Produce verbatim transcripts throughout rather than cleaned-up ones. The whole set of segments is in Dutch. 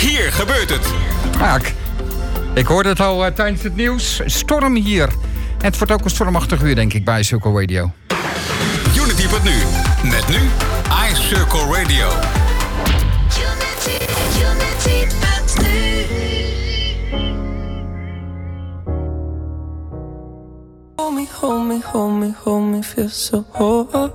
Hier gebeurt het. Maak. Ik hoorde het al uh, tijdens het nieuws. Storm hier. En het wordt ook een stormachtig uur, denk ik, bij Circle Radio. Unity punt nu. Met nu iCircle Radio. Unity, Unity punt nu. Hold me, hold me, hold me, hold me, feel so whole.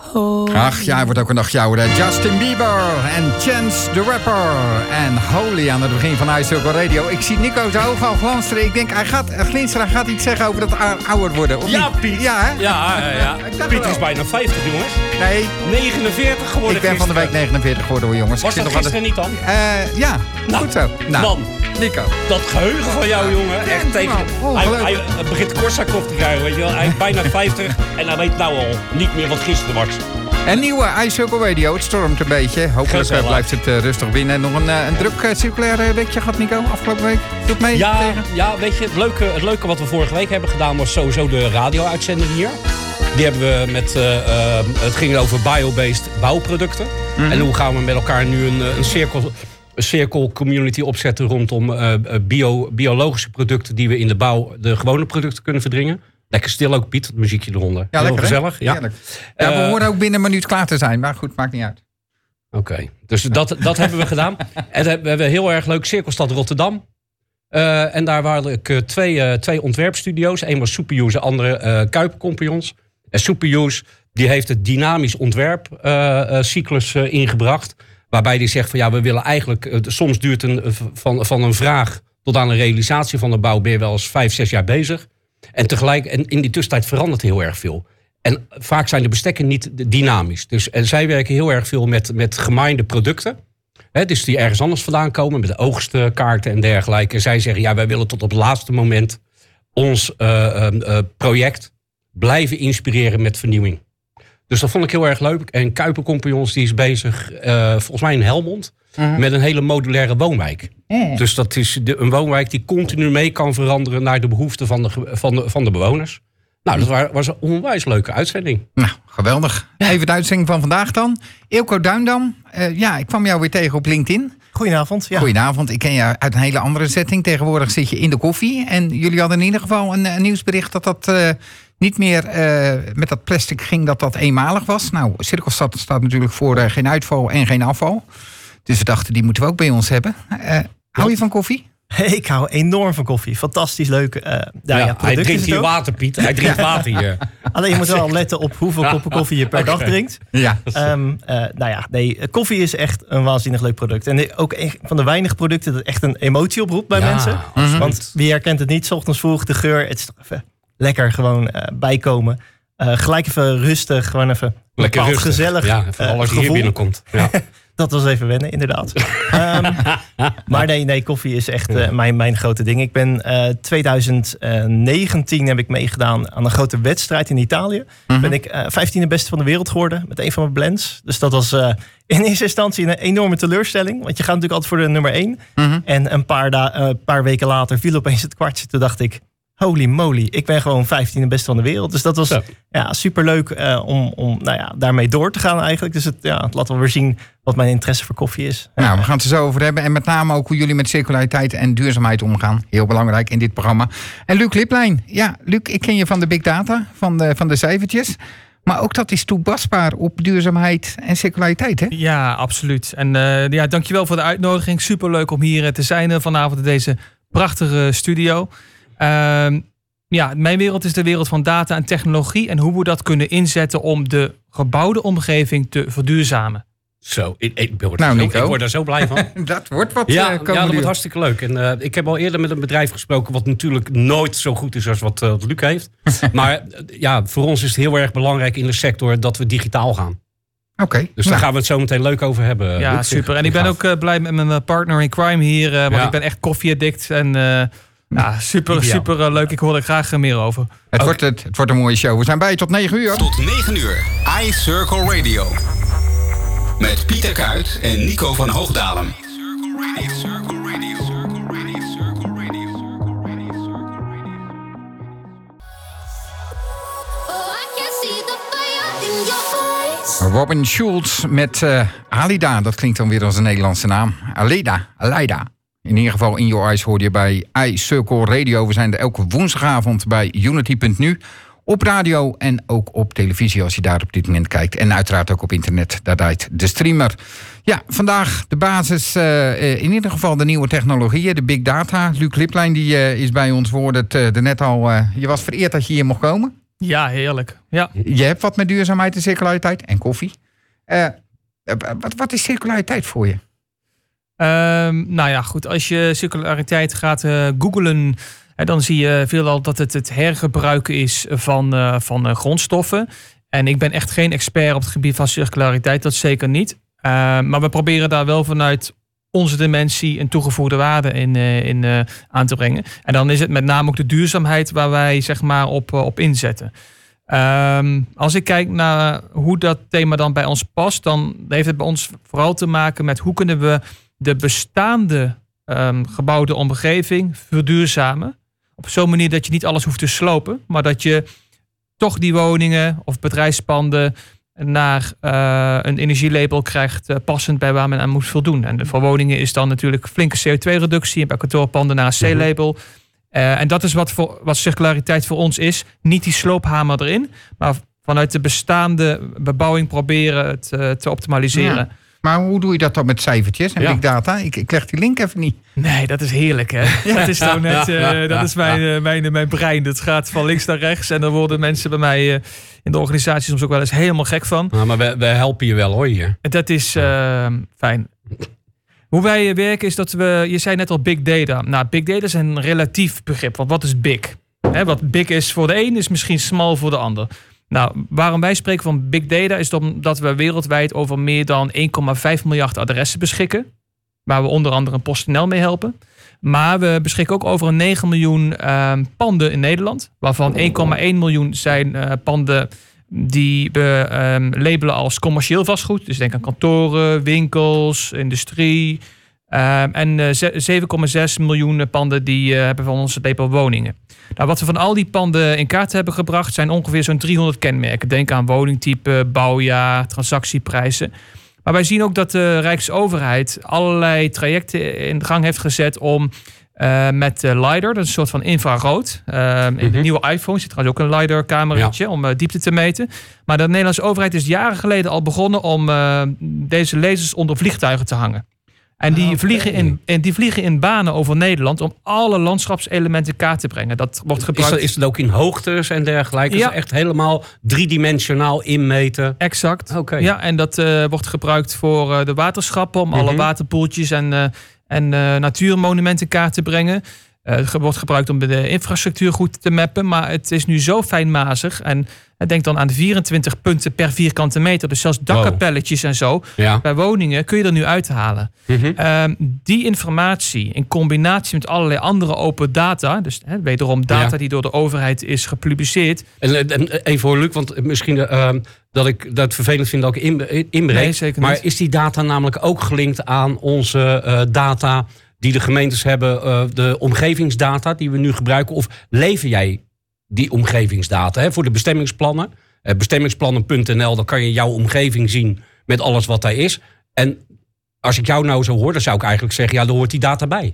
Ach ja, het wordt ook een nachtje ouder. Justin Bieber en Chance the Rapper. En Holy aan het begin van iCircle Radio. Ik zie Nico zijn ogen al glansteren. Ik denk, hij gaat, glinsteren, hij gaat iets zeggen over dat ouder worden. Of ja, niet? Piet. Ja, hè? Ja, ja, ja. Piet is bijna vijftig, jongens. Nee. negenenveertig geworden. Ik ben van de week negenenveertig geworden, hoor, jongens. Was ik dat zit gisteren niet dan? Uh, ja, nou, goed zo. Nou, man. Nico. Dat geheugen van jou, jongen. Echt tegen. Hij, hij, hij begint Korsakoff te krijgen, weet je wel. Hij is bijna vijftig en hij weet nou al niet meer wat gisteren was. Een nieuwe iCircle Radio. Het stormt een beetje. Hopelijk Gezellig. blijft het uh, rustig binnen. Nog een, uh, een druk uh, circulair weekje gehad, Nico, afgelopen week. Doe het mee? Ja, tegen? ja, weet je, het leuke, het leuke wat we vorige week hebben gedaan was sowieso de radio-uitzending hier. Die hebben we met, uh, uh, het ging over bio-based bouwproducten. Mm-hmm. En hoe gaan we met elkaar nu een, een cirkel... een circle community opzetten rondom uh, bio, biologische producten die we in de bouw de gewone producten kunnen verdringen. Lekker stil ook, Piet, het muziekje eronder. Ja, heel lekker, gezellig. Ja. Ja, we uh, horen ook binnen een minuut klaar te zijn, maar goed, maakt niet uit. Oké, okay. dus dat, dat hebben we gedaan. En we hebben heel erg leuk Cirkelstad Rotterdam. Uh, en daar waren ik uh, twee, uh, twee ontwerpstudio's. Eén was Superuse, de andere uh, Kuipercompagnon. En Superuse die heeft het dynamisch ontwerpcyclus uh, uh, ingebracht. Waarbij die zegt van ja, we willen eigenlijk... Uh, soms duurt een, van, van een vraag tot aan een realisatie van de bouw... ben je wel eens vijf, zes jaar bezig. En tegelijk, en in die tussentijd verandert heel erg veel. En vaak zijn de bestekken niet dynamisch. Dus en zij werken heel erg veel met, met geminde producten. Hè, dus die ergens anders vandaan komen, met de oogstkaarten en dergelijke. En zij zeggen, ja, wij willen tot op het laatste moment... ons uh, uh, uh, project blijven inspireren met vernieuwing. Dus dat vond ik heel erg leuk. En Kuipercompagnons die is bezig, uh, volgens mij in Helmond... Uh-huh. met een hele modulaire woonwijk. Uh-huh. Dus dat is de, een woonwijk die continu mee kan veranderen... naar de behoeften van de, van de, van de bewoners. Nou, dat was, was een onwijs leuke uitzending. Nou, geweldig. Even de uitzending van vandaag dan. Eelco Duindam, uh, ja, ik kwam jou weer tegen op LinkedIn. Goedenavond. Ja. Goedenavond. Ik ken je uit een hele andere setting. Tegenwoordig zit je in de koffie. En jullie hadden in ieder geval een, een nieuwsbericht... dat dat uh, niet meer uh, met dat plastic ging, dat dat eenmalig was. Nou, Cirkelstad staat natuurlijk voor uh, geen uitval en geen afval. Dus we dachten, die moeten we ook bij ons hebben. Uh, hou je van koffie? Ik hou enorm van koffie. Fantastisch leuk. Uh, nou ja, ja, hij drinkt hier water, Piet. Hij drinkt ja. water hier. Alleen je moet wel letten op hoeveel koppen koffie je per okay. dag drinkt. Ja. Um, uh, nou ja, nee, koffie is echt een waanzinnig leuk product. En ook echt van de weinige producten dat echt een emotie oproept bij ja, mensen. Mm-hmm. Want wie herkent het niet? 's Ochtends vroeg, de geur. Het is toch even lekker gewoon uh, bijkomen. Uh, gelijk even rustig. Gewoon even lekker rustig. Gezellig ja, vooral als je uh, hier binnenkomt. Ja. Dat was even wennen, inderdaad. um, maar nee, nee, koffie is echt uh, mijn, mijn grote ding. Ik ben uh, twintig negentien heb ik meegedaan aan een grote wedstrijd in Italië. Mm-hmm. Ben ik uh, vijftiende beste van de wereld geworden met een van mijn blends. Dus dat was uh, in eerste instantie een enorme teleurstelling. Want je gaat natuurlijk altijd voor de nummer één. Mm-hmm. En een paar, da- uh, paar weken later viel opeens het kwartje. Toen dacht ik, holy moly, ik ben gewoon vijftiende beste van de wereld. Dus dat was ja. Ja, superleuk uh, om, om nou ja, daarmee door te gaan eigenlijk. Dus het, ja, het laat wel weer zien wat mijn interesse voor koffie is. Nou, we gaan het er zo over hebben. En met name ook hoe jullie met circulariteit en duurzaamheid omgaan. Heel belangrijk in dit programma. En Luc Liplijn. Ja, Luc, ik ken je van de big data, van de, van de cijfertjes. Maar ook dat is toepasbaar op duurzaamheid en circulariteit, hè? Ja, absoluut. En uh, ja, dankjewel voor de uitnodiging. Superleuk om hier te zijn vanavond in deze prachtige studio. Uh, ja, mijn wereld is de wereld van data en technologie en hoe we dat kunnen inzetten om de gebouwde omgeving te verduurzamen. Zo, ik, ik, word, nou, zo, ik word daar zo blij van. Dat wordt wat. Ja, uh, ja dat wordt hartstikke leuk. En uh, ik heb al eerder met een bedrijf gesproken wat natuurlijk nooit zo goed is als wat, uh, wat Luc heeft. Maar uh, ja, voor ons is het heel erg belangrijk in de sector dat we digitaal gaan. Oké. Okay, dus daar nou. gaan we het zo meteen leuk over hebben. Ja, Luc, super. En ik ben gaaf. ook uh, blij met mijn partner in crime hier. Uh, want ja. ik ben echt koffieaddict en... Uh, Ja, super, Ideaal. super uh, leuk. Ik hoor er graag meer over. Het, okay. wordt, het, het wordt een mooie show. We zijn bij je tot negen uur. Tot negen uur. iCircle Radio. Met Pieter Kuit en Nico van Hoogdalem. Robin Schulz met uh, Alida. Dat klinkt dan weer als een Nederlandse naam. Alida, Alida. In ieder geval In Your Eyes hoor je bij iCircle Radio. We zijn er elke woensdagavond bij Unity punt nu. Op radio en ook op televisie als je daar op dit moment kijkt. En uiteraard ook op internet. Daar draait de streamer. Ja, vandaag de basis. Uh, in ieder geval de nieuwe technologieën. De big data. Luc Liplijn die, uh, is bij ons. We hoorden het uh, er net al. Uh, je was vereerd dat je hier mocht komen. Ja, heerlijk. Ja. Je hebt wat met duurzaamheid en circulariteit. En koffie. Uh, wat, wat is circulariteit voor je? Um, nou ja, goed. Als je circulariteit gaat uh, googlen... Hè, dan zie je veelal dat het het hergebruiken is van, uh, van uh, grondstoffen. En ik ben echt geen expert op het gebied van circulariteit. Dat zeker niet. Uh, maar we proberen daar wel vanuit onze dimensie een toegevoegde waarde in, uh, in uh, aan te brengen. En dan is het met name ook de duurzaamheid waar wij zeg maar op, uh, op inzetten. Um, als ik kijk naar hoe dat thema dan bij ons past, dan heeft het bij ons vooral te maken met hoe kunnen we de bestaande um, gebouwde omgeving verduurzamen. Op zo'n manier dat je niet alles hoeft te slopen, maar dat je toch die woningen of bedrijfspanden naar uh, een energielabel krijgt uh, passend bij waar men aan moet voldoen. En voor woningen is dan natuurlijk flinke C O twee reductie en bij kantoorpanden naar een C-label. Uh, en dat is wat, voor, wat circulariteit voor ons is. Niet die sloophamer erin, maar vanuit de bestaande bebouwing proberen het uh, te optimaliseren. Ja. Maar hoe doe je dat dan met cijfertjes en ja. big data? Ik, ik leg die link even niet. Nee, dat is heerlijk, hè? Ja. Dat is dan net, uh, dat is mijn, uh, mijn, mijn brein. Dat gaat van links naar rechts. En dan worden mensen bij mij uh, in de organisatie soms ook wel eens helemaal gek van. Nou, maar we, we helpen je wel, hoor, hier. Dat is uh, fijn. Hoe wij werken is dat we... Je zei net al big data. Nou, big data is een relatief begrip. Want wat is big? Hè, wat big is voor de een is misschien small voor de ander. Nou, waarom wij spreken van big data is omdat we wereldwijd over meer dan één komma vijf miljard adressen beschikken. Waar we onder andere een PostNL mee helpen. Maar we beschikken ook over een negen miljoen uh, panden in Nederland. Waarvan één komma één miljoen zijn uh, panden die we um, labelen als commercieel vastgoed. Dus denk aan kantoren, winkels, industrie. Uh, en uh, zeven komma zes miljoen panden die uh, hebben van onze label woningen. Nou, wat we van al die panden in kaart hebben gebracht zijn ongeveer zo'n driehonderd kenmerken. Denk aan woningtype, bouwjaar, transactieprijzen. Maar wij zien ook dat de Rijksoverheid allerlei trajecten in de gang heeft gezet om uh, met uh, LiDAR, dat is een soort van infrarood. Uh, in mm-hmm. de nieuwe iPhone zit trouwens ook een LiDAR-cameraatje ja. om uh, diepte te meten. Maar de Nederlandse overheid is jaren geleden al begonnen om uh, deze lasers onder vliegtuigen te hangen. En die, okay. vliegen in, en die vliegen in banen over Nederland om alle landschapselementen in kaart te brengen. Dat wordt gebruikt. Is, dat, is het ook in hoogtes en dergelijke? Ja. Is echt helemaal driedimensionaal inmeten? Exact. Okay. Ja, en dat uh, wordt gebruikt voor uh, de waterschappen om mm-hmm. alle waterpoeltjes en, uh, en uh, natuurmonumenten in kaart te brengen. Uh, het wordt gebruikt om de infrastructuur goed te mappen. Maar het is nu zo fijnmazig. En denk dan aan de vierentwintig punten per vierkante meter. Dus zelfs dakkapelletjes wow. en zo. Ja. Bij woningen kun je er nu uithalen. Mm-hmm. Uh, die informatie in combinatie met allerlei andere open data. Dus hè, wederom data ja. die door de overheid is gepubliceerd. En, en even voor Luc, want misschien uh, dat ik dat vervelend vind dat ik in, inbreek. Nee, zeker maar niet. Is die data namelijk ook gelinkt aan onze uh, data die de gemeentes hebben, uh, de omgevingsdata die we nu gebruiken? Of lever jij die omgevingsdata hè, voor de bestemmingsplannen? Uh, bestemmingsplannen punt n l, dan kan je jouw omgeving zien met alles wat daar is. En als ik jou nou zo hoor, dan zou ik eigenlijk zeggen, ja, daar hoort die data bij.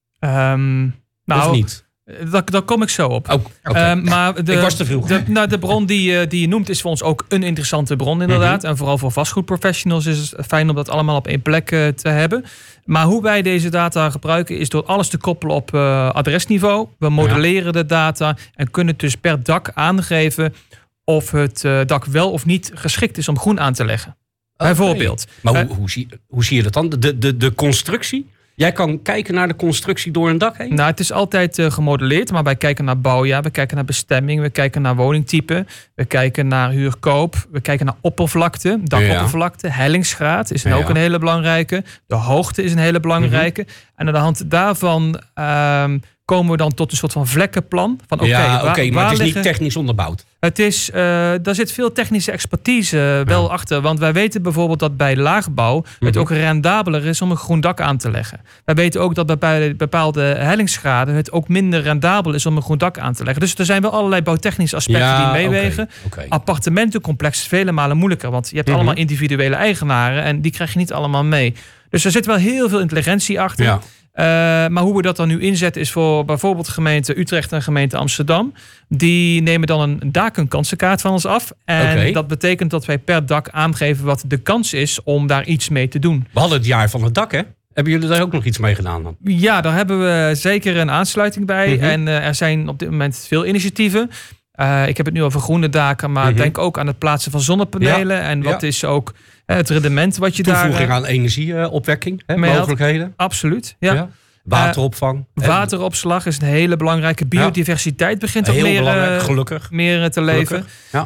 Um, nou, of niet? Daar, daar kom ik zo op. Oh, okay. uh, maar de, ik was te vroeg. De, nou, de bron die, die je noemt is voor ons ook een interessante bron inderdaad. Mm-hmm. En vooral voor vastgoedprofessionals is het fijn om dat allemaal op één plek uh, te hebben. Maar hoe wij deze data gebruiken is door alles te koppelen op uh, adresniveau. We modelleren ja. de data en kunnen dus per dak aangeven of het uh, dak wel of niet geschikt is om groen aan te leggen. Okay. Bijvoorbeeld. Maar hoe, hoe, zie, hoe zie je dat dan? De, de, de constructie? Jij kan kijken naar de constructie door een dak heen? Nou, het is altijd uh, gemodelleerd, maar wij kijken naar bouwjaar, we kijken naar bestemming, we kijken naar woningtype, we kijken naar huurkoop, we kijken naar oppervlakte, dakoppervlakte, hellingsgraad is een ja, ook een hele belangrijke, de hoogte is een hele belangrijke. Mm-hmm. En aan de hand daarvan uh, komen we dan tot een soort van vlekkenplan. Van, okay, ja, oké, okay, maar het is liggen... niet technisch onderbouwd. Het is, uh, daar zit veel technische expertise wel ja. achter. Want wij weten bijvoorbeeld dat bij laagbouw het mm-hmm. ook rendabeler is om een groen dak aan te leggen. Wij weten ook dat bij bepaalde hellingsgraden het ook minder rendabel is om een groen dak aan te leggen. Dus er zijn wel allerlei bouwtechnische aspecten ja, die meewegen. Okay, okay. Appartementencomplex is vele malen moeilijker. Want je hebt mm-hmm. allemaal individuele eigenaren en die krijg je niet allemaal mee. Dus er zit wel heel veel intelligentie achter. Ja. Uh, maar hoe we dat dan nu inzetten is voor bijvoorbeeld gemeente Utrecht en gemeente Amsterdam. Die nemen dan een dakenkansenkaart van ons af. En okay. dat betekent dat wij per dak aangeven wat de kans is om daar iets mee te doen. We hadden het jaar van het dak, hè? Hebben jullie daar ook nog iets mee gedaan dan? Ja, daar hebben we zeker een aansluiting bij. Mm-hmm. En uh, er zijn op dit moment veel initiatieven. Uh, ik heb het nu over groene daken, maar mm-hmm. denk ook aan het plaatsen van zonnepanelen. Ja. En wat ja. is ook uh, het rendement wat je Toevoeging daar... Toevoeging aan energieopwekking, hè, mogelijkheden. Absoluut, ja. ja. Wateropvang. Uh, wateropslag is een hele belangrijke. Biodiversiteit ja. begint ook heel meer, belangrijk, gelukkig. meer te leven.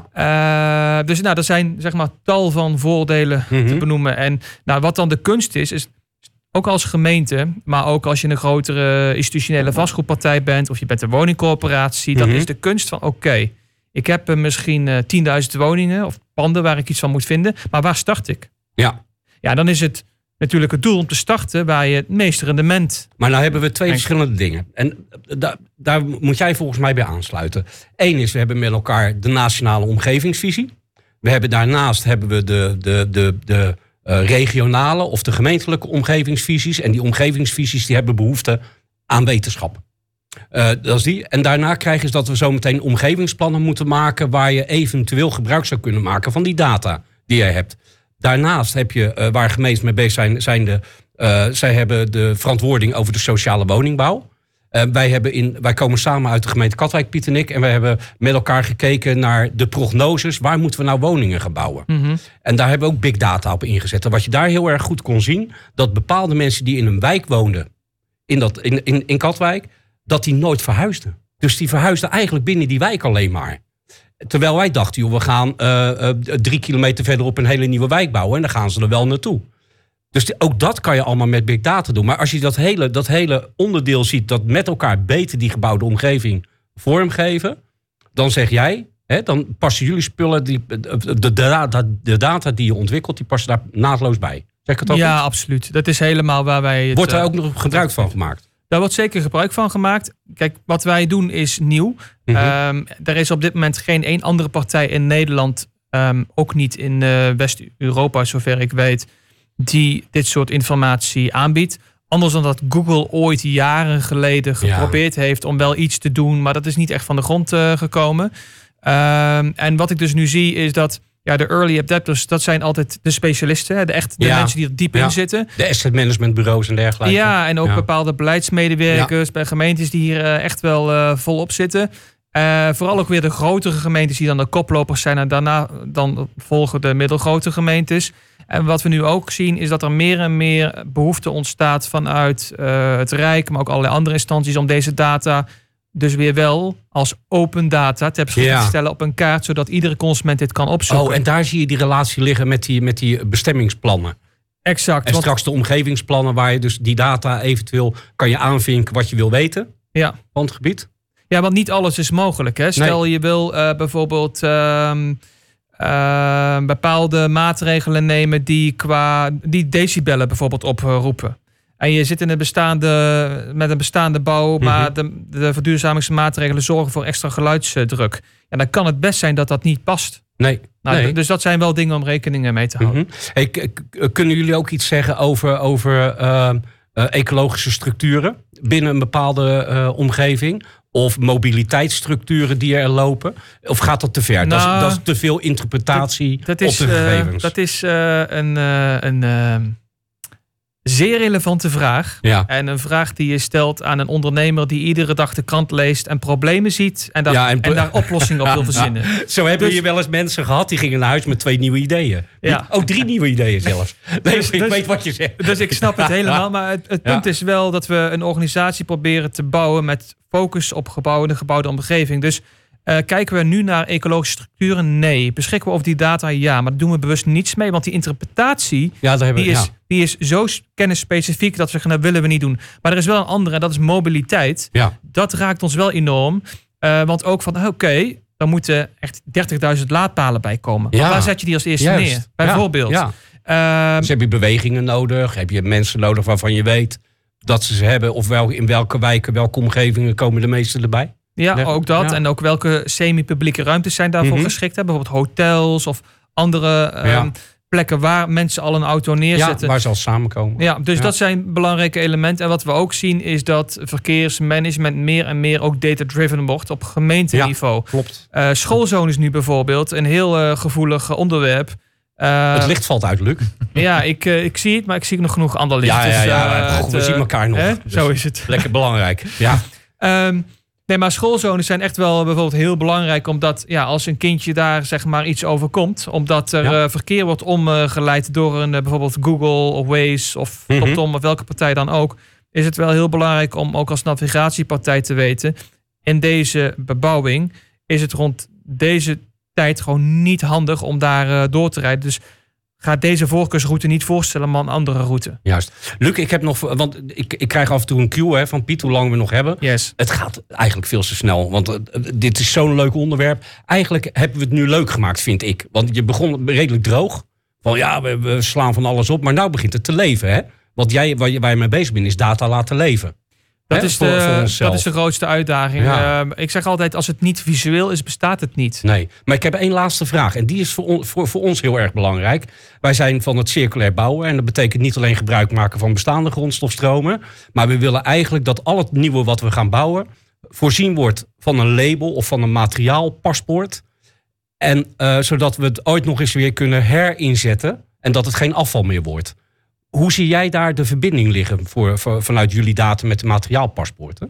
Ja. Uh, dus nou, er zijn zeg maar tal van voordelen mm-hmm. te benoemen. En nou, wat dan de kunst is, is ook als gemeente, maar ook als je een grotere institutionele vastgoedpartij bent of je bent een woningcorporatie, mm-hmm. dan is de kunst van oké, okay, ik heb uh, misschien uh, tienduizend woningen of panden waar ik iets van moet vinden, maar waar start ik? Ja. Ja, dan is het natuurlijk het doel om te starten waar je het meeste rendement... Maar nou hebben we twee denk. verschillende dingen. En da- daar moet jij volgens mij bij aansluiten. Eén is, we hebben met elkaar de nationale omgevingsvisie. We hebben daarnaast hebben we de, de, de, de uh, regionale of de gemeentelijke omgevingsvisies. En die omgevingsvisies die hebben behoefte aan wetenschap. Uh, dat is die. En daarna krijg je dat we zometeen omgevingsplannen moeten maken waar je eventueel gebruik zou kunnen maken van die data die jij hebt. Daarnaast heb je, uh, waar gemeenten mee bezig zijn, zijn de, uh, zij hebben de verantwoording over de sociale woningbouw. Uh, wij, hebben in, wij komen samen uit de gemeente Katwijk, Piet en ik. En wij hebben met elkaar gekeken naar de prognoses. Waar moeten we nou woningen gaan bouwen? Mm-hmm. En daar hebben we ook big data op ingezet. En wat je daar heel erg goed kon zien, dat bepaalde mensen die in een wijk woonden, in, dat, in, in, in Katwijk, dat die nooit verhuisden. Dus die verhuisden eigenlijk binnen die wijk alleen maar. Terwijl wij dachten, joh, we gaan uh, uh, drie kilometer verderop een hele nieuwe wijk bouwen. En dan gaan ze er wel naartoe. Dus die, ook dat kan je allemaal met big data doen. Maar als je dat hele, dat hele onderdeel ziet, dat met elkaar beter die gebouwde omgeving vormgeven, dan zeg jij, hè, dan passen jullie spullen, die, de, de, de, de data die je ontwikkelt, die passen daar naadloos bij. Zeg ik het ook Ja, niet? Absoluut. Dat is helemaal waar wij... Het, Wordt daar ook nog gebruik van gemaakt? Daar wordt zeker gebruik van gemaakt. Kijk, wat wij doen is nieuw. Mm-hmm. Um, er is op dit moment geen één andere partij in Nederland, um, ook niet in uh, West-Europa, zover ik weet, die dit soort informatie aanbiedt. Anders dan dat Google ooit jaren geleden geprobeerd ja. heeft om wel iets te doen, maar dat is niet echt van de grond uh, gekomen. Um, en wat ik dus nu zie is dat ja, de early adapters, dat zijn altijd de specialisten. Hè? De, echt, de ja. mensen die er diep ja. in zitten. De asset managementbureaus en dergelijke. Ja, en ook ja. bepaalde beleidsmedewerkers ja. bij gemeentes die hier uh, echt wel uh, volop zitten. Uh, vooral ook weer de grotere gemeentes die dan de koplopers zijn. En daarna dan volgen de middelgrote gemeentes. En wat we nu ook zien is dat er meer en meer behoefte ontstaat vanuit uh, het Rijk, maar ook allerlei andere instanties om deze data dus weer wel als open data ter beschikking ja. te stellen op een kaart, zodat iedere consument dit kan opzoeken. Oh, en daar zie je die relatie liggen met die, met die bestemmingsplannen. Exact. En want straks de omgevingsplannen waar je dus die data eventueel kan je aanvinken wat je wil weten ja. van het gebied. Ja, want niet alles is mogelijk. Hè? Stel nee. je wil uh, bijvoorbeeld uh, uh, bepaalde maatregelen nemen die qua die decibellen bijvoorbeeld oproepen. En je zit in een bestaande, met een bestaande bouw, maar mm-hmm. de, de verduurzamingsmaatregelen zorgen voor extra geluidsdruk. En dan kan het best zijn dat dat niet past. Nee. Nou, nee. Dus dat zijn wel dingen om rekening mee te houden. Mm-hmm. Hey, k- k- kunnen jullie ook iets zeggen over, over uh, uh, ecologische structuren binnen een bepaalde uh, omgeving? Of mobiliteitsstructuren die er lopen? Of gaat dat te ver? Nou, dat, is, dat is te veel interpretatie dat, dat is, op de gegevens. Uh, dat is uh, een... Uh, een uh, zeer relevante vraag. Ja. En een vraag die je stelt aan een ondernemer die iedere dag de krant leest en problemen ziet en daar, ja, en, en daar oplossingen op wil verzinnen. Zo hebben dus, hier wel eens mensen gehad die gingen naar huis met twee nieuwe ideeën. Ja. Oh, drie nieuwe ideeën zelfs. Nee, dus, ik dus, weet wat je zegt. Dus ik snap het helemaal. Maar het, het punt ja. is wel dat we een organisatie proberen te bouwen met focus op gebouwen, de gebouwde omgeving. Dus Uh, kijken we nu naar ecologische structuren? Nee. Beschikken we over die data? Ja. Maar daar doen we bewust niets mee. Want die interpretatie ja, daar hebben die, we, is, ja. die is zo kennisspecifiek dat we zeggen, dat willen we niet doen. Maar er is wel een andere en dat is mobiliteit. Ja. Dat raakt ons wel enorm. Uh, want ook van, oké, okay, dan moeten echt dertigduizend laadpalen bij komen. Ja. Waar zet je die als eerste Juist. neer? Bijvoorbeeld. Ja. Ja. Uh, dus heb je bewegingen nodig? Heb je mensen nodig waarvan je weet dat ze ze hebben? Of wel, in welke wijken, welke omgevingen komen de meeste erbij? Ja, ja. ook dat. Ja. En ook welke semi-publieke ruimtes zijn daarvoor mm-hmm. geschikt. Hè? Bijvoorbeeld hotels of andere um, ja. plekken waar mensen al een auto neerzetten. Ja, waar ze al samenkomen. Ja, dus ja. dat zijn belangrijke elementen. En wat we ook zien is dat verkeersmanagement meer en meer ook data-driven wordt op gemeenteniveau. Ja, klopt. Uh, schoolzones nu bijvoorbeeld, een heel uh, gevoelig onderwerp. Uh, het licht valt uit, Luc. Ja, ik, uh, ik zie het, maar ik zie nog genoeg ander licht. Ja, ja, ja. Dus, uh, Goh, we uh, zien elkaar nog. Dus zo is het. Lekker belangrijk. Ja. um, Nee, maar schoolzones zijn echt wel bijvoorbeeld heel belangrijk. Omdat ja, als een kindje daar zeg maar iets overkomt. Omdat er ja. uh, verkeer wordt omgeleid door een uh, bijvoorbeeld Google of Waze of mm-hmm. TomTom of welke partij dan ook. Is het wel heel belangrijk om ook als navigatiepartij te weten. In deze bebouwing is het rond deze tijd gewoon niet handig om daar uh, door te rijden. Dus ga deze voorkeursroute niet voorstellen, maar een andere route. Juist. Luc, ik heb nog, want ik, ik krijg af en toe een cue hè, van Piet, hoe lang we nog hebben. Yes. Het gaat eigenlijk veel te snel, want uh, dit is zo'n leuk onderwerp. Eigenlijk hebben we het nu leuk gemaakt, vind ik. Want je begon redelijk droog. Van ja, we, we slaan van alles op, maar nou begint het te leven. Hè? Wat jij, waar, je, waar je mee bezig bent, is data laten leven. Dat, is de, voor, voor dat is de grootste uitdaging. Ja. Uh, ik zeg altijd, als het niet visueel is, bestaat het niet. Nee, maar ik heb één laatste vraag. En die is voor, on, voor, voor ons heel erg belangrijk. Wij zijn van het circulair bouwen. En dat betekent niet alleen gebruik maken van bestaande grondstofstromen. Maar we willen eigenlijk dat al het nieuwe wat we gaan bouwen voorzien wordt van een label of van een materiaalpaspoort. En uh, zodat we het ooit nog eens weer kunnen herinzetten. En dat het geen afval meer wordt. Hoe zie jij daar de verbinding liggen voor, voor, vanuit jullie data met de materiaalpaspoorten?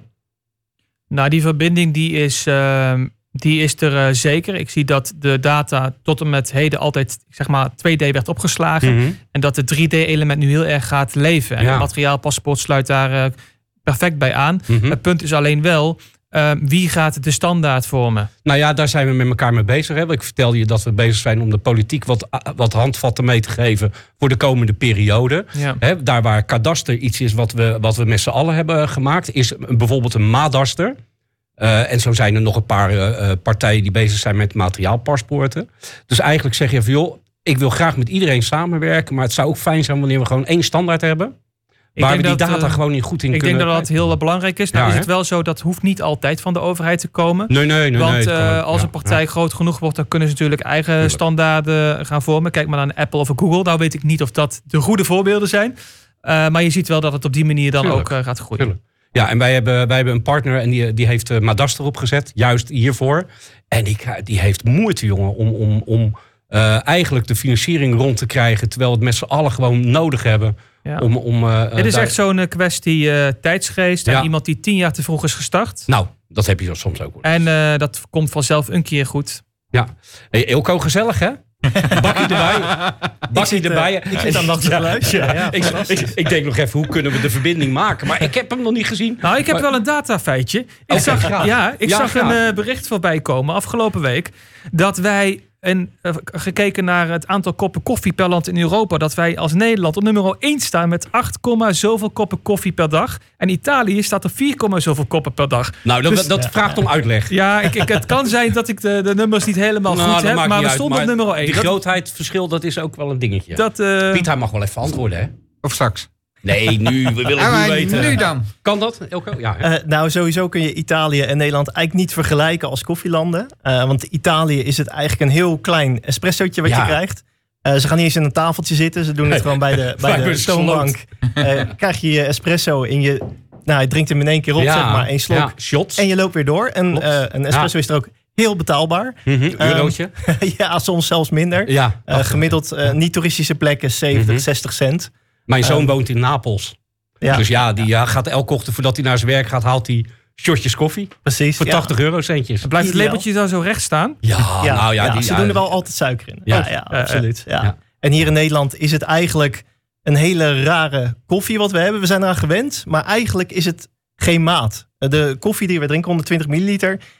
Nou, die verbinding die is, uh, die is er uh, zeker. Ik zie dat de data tot en met heden altijd zeg maar twee D werd opgeslagen. Mm-hmm. En dat het drie D-element nu heel erg gaat leven. En ja. het materiaalpaspoort sluit daar uh, perfect bij aan. Mm-hmm. Het punt is alleen wel, Uh, wie gaat de standaard vormen? Nou ja, daar zijn we met elkaar mee bezig. Hè? Ik vertelde je dat we bezig zijn om de politiek wat, wat handvatten mee te geven voor de komende periode. Ja. Hè? Daar waar kadaster iets is wat we, wat we met z'n allen hebben gemaakt, is bijvoorbeeld een madaster. Uh, en zo zijn er nog een paar uh, partijen die bezig zijn met materiaalpaspoorten. Dus eigenlijk zeg je van joh, ik wil graag met iedereen samenwerken, maar het zou ook fijn zijn wanneer we gewoon één standaard hebben. Ik waar we die dat, data uh, gewoon niet goed in ik kunnen. Ik denk dat dat heel belangrijk is. Nou ja, is hè? het wel zo, dat hoeft niet altijd van de overheid te komen. Nee, nee, nee. Want nee, uh, als ja, een partij ja. groot genoeg wordt, dan kunnen ze natuurlijk eigen Tuurlijk. standaarden gaan vormen. Kijk maar naar een Apple of een Google. Nou weet ik niet of dat de goede voorbeelden zijn. Uh, maar je ziet wel dat het op die manier dan Tuurlijk. ook uh, gaat groeien. Tuurlijk. Ja, en wij hebben, wij hebben een partner en die, die heeft uh, Madaster opgezet. Juist hiervoor. En die, die heeft moeite, jongen, om... om, om Uh, eigenlijk de financiering rond te krijgen, terwijl we het met z'n allen gewoon nodig hebben. Ja. Om, om, uh, het is daar... echt zo'n kwestie uh, tijdsgeest. En ja. iemand die tien jaar te vroeg is gestart. Nou, dat heb je soms ook. Hoor. En uh, dat komt vanzelf een keer goed. Ja. Hey, Eelco, gezellig hè? Bakkie erbij. Bakkie ik zit, erbij. Uh, ik zit aan dat te luisteren. Ja, ja, ik, ik, ik denk nog even, hoe kunnen we de verbinding maken? Maar ik heb hem nog niet gezien. Nou, ik heb maar... wel een datafeitje. Ik okay, zag, graag. ja, ik ja, zag graag. een uh, bericht voorbij komen afgelopen week. Dat wij, een, uh, gekeken naar het aantal koppen koffie per land in Europa, dat wij als Nederland op nummer één staan met acht, zoveel koppen koffie per dag. En Italië staat er vier, zoveel koppen per dag. Nou, dat, dus, dat ja. vraagt om uitleg. Ja, ik, ik, het kan zijn dat ik de, de nummers niet helemaal nou, goed heb, maar we uit, stonden maar op nummer één. Die dat, grootheidsverschil, dat is ook wel een dingetje. Dat, uh... Piet, hij mag wel even antwoorden, hè? Of straks? Nee, nu. We willen het ah, nu weten. Nu dan? Kan dat, Eelco? Ja, uh, nou, sowieso kun je Italië en Nederland eigenlijk niet vergelijken als koffielanden. Uh, want Italië is het eigenlijk een heel klein espressootje wat ja. je krijgt. Uh, ze gaan niet eens in een tafeltje zitten. Ze doen het gewoon bij de, bij de toonbank. Uh, krijg je je espresso in je... Nou, je drinkt hem in één keer op, ja. zeg maar. één slok. Ja. Shots. En je loopt weer door. En uh, een espresso ja. is er ook heel betaalbaar. Mm-hmm. Eurotje. Um, ja, soms zelfs minder. Ja, uh, gemiddeld uh, niet-toeristische plekken zeventig, mm-hmm. zestig cent. Mijn zoon um, woont in Napels. Ja. Dus ja, die ja, gaat elke ochtend voordat hij naar zijn werk gaat, haalt hij shotjes koffie. Precies. Voor ja. tachtig eurocentjes. Blijft het labeltje dan zo recht staan? Ja, ja, nou ja. ja die, ze ja, doen er wel altijd suiker in. Ja, ja, ja uh, absoluut. Ja. Ja. En hier in Nederland is het eigenlijk een hele rare koffie wat we hebben. We zijn eraan gewend, maar eigenlijk is het geen maat. De koffie die we drinken, honderdtwintig milliliter,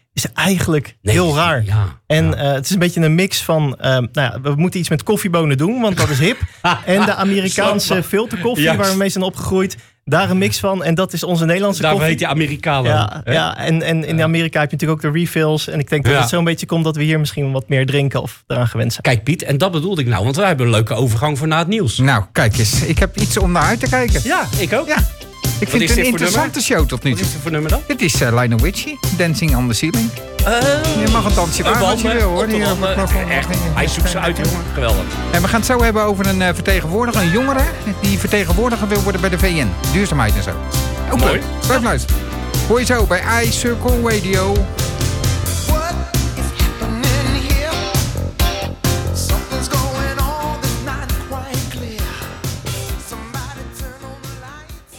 is eigenlijk Nee, heel raar. Ja, En ja. uh, het is een beetje een mix van, uh, nou ja, we moeten iets met koffiebonen doen, want dat is hip. En de Amerikaanse filterkoffie, Juist. waar we mee zijn opgegroeid, daar een mix van. En dat is onze Nederlandse Daarom koffie. heet die Americano. Ja, hè? ja en, en in Amerika heb je natuurlijk ook de refills. En ik denk dat Ja. het zo'n beetje komt dat we hier misschien wat meer drinken of eraan gewend zijn. Kijk Piet, en dat bedoelde ik nou, want wij hebben een leuke overgang voor na het nieuws. Nou, kijk eens. Ik heb iets om naar uit te kijken. Ja, ik ook. Ja. Ik is vind het dit een voor interessante show tot nu Wat toe. is er voor nummer dan? Dit is uh, Lionel Richie, Dancing on the Ceiling. Je mag een dansje maken als je wil, hoor. Die, uh, plafond- Echt, hij zoekt ze uit, jongen. Geweldig. En we gaan het zo hebben over een uh, vertegenwoordiger, een jongere... die vertegenwoordiger wil worden bij de V N. Duurzaamheid en zo. Ook Mooi. leuk. Blijf luisteren. Hoor je zo bij iCircle Radio. What is happening here? Something's going on that's not quite clear. Somebody turn on the lights.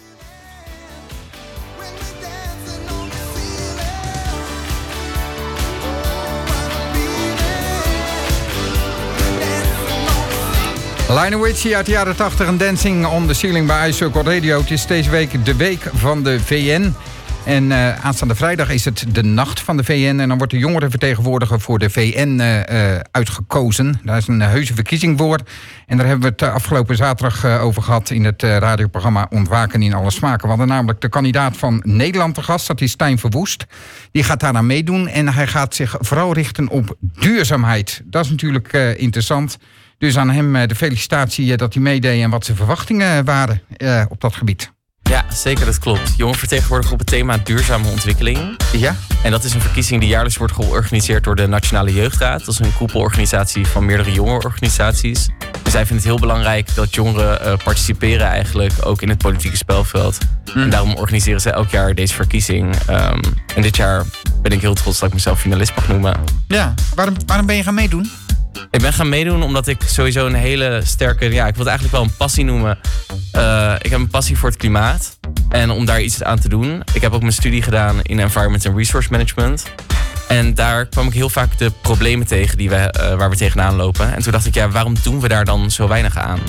When we're dancing on the ceiling. Oh, what a feeling. Dancing on the ceiling. Lionel Richie uit de jaren tachtig en Dancing on the Ceiling bij iCircle Radio. Het is deze week de week van de V N. En uh, aanstaande vrijdag is het de nacht van de V N. En dan wordt de jongerenvertegenwoordiger voor de V N uh, uh, uitgekozen. Daar is een heuse verkiezing voor. En daar hebben we het uh, afgelopen zaterdag uh, over gehad in het uh, radioprogramma Ontwaken in alle smaken. We hadden namelijk de kandidaat van Nederland te gast. Dat is Stijn Verwoest. Die gaat daaraan meedoen. En hij gaat zich vooral richten op duurzaamheid. Dat is natuurlijk uh, interessant. Dus aan hem uh, de felicitatie uh, dat hij meedeed en wat zijn verwachtingen waren uh, op dat gebied. Ja, zeker, dat klopt. Jongen vertegenwoordiger op het thema duurzame ontwikkeling. Ja? En dat is een verkiezing die jaarlijks wordt georganiseerd door de Nationale Jeugdraad. Dat is een koepelorganisatie van meerdere jongerenorganisaties. En zij vinden het heel belangrijk dat jongeren uh, participeren eigenlijk ook in het politieke spelveld. Mm. En daarom organiseren zij elk jaar deze verkiezing. Um, en dit jaar ben ik heel trots dat ik mezelf finalist mag noemen. Ja. Waarom, waarom ben je gaan meedoen? Ik ben gaan meedoen omdat ik sowieso een hele sterke... Ja, ik wil het eigenlijk wel een passie noemen. Uh, ik heb een passie voor het klimaat. En om daar iets aan te doen. Ik heb ook mijn studie gedaan in Environment and Resource Management. En daar kwam ik heel vaak de problemen tegen die we, uh, waar we tegenaan lopen. En toen dacht ik, ja, waarom doen we daar dan zo weinig aan?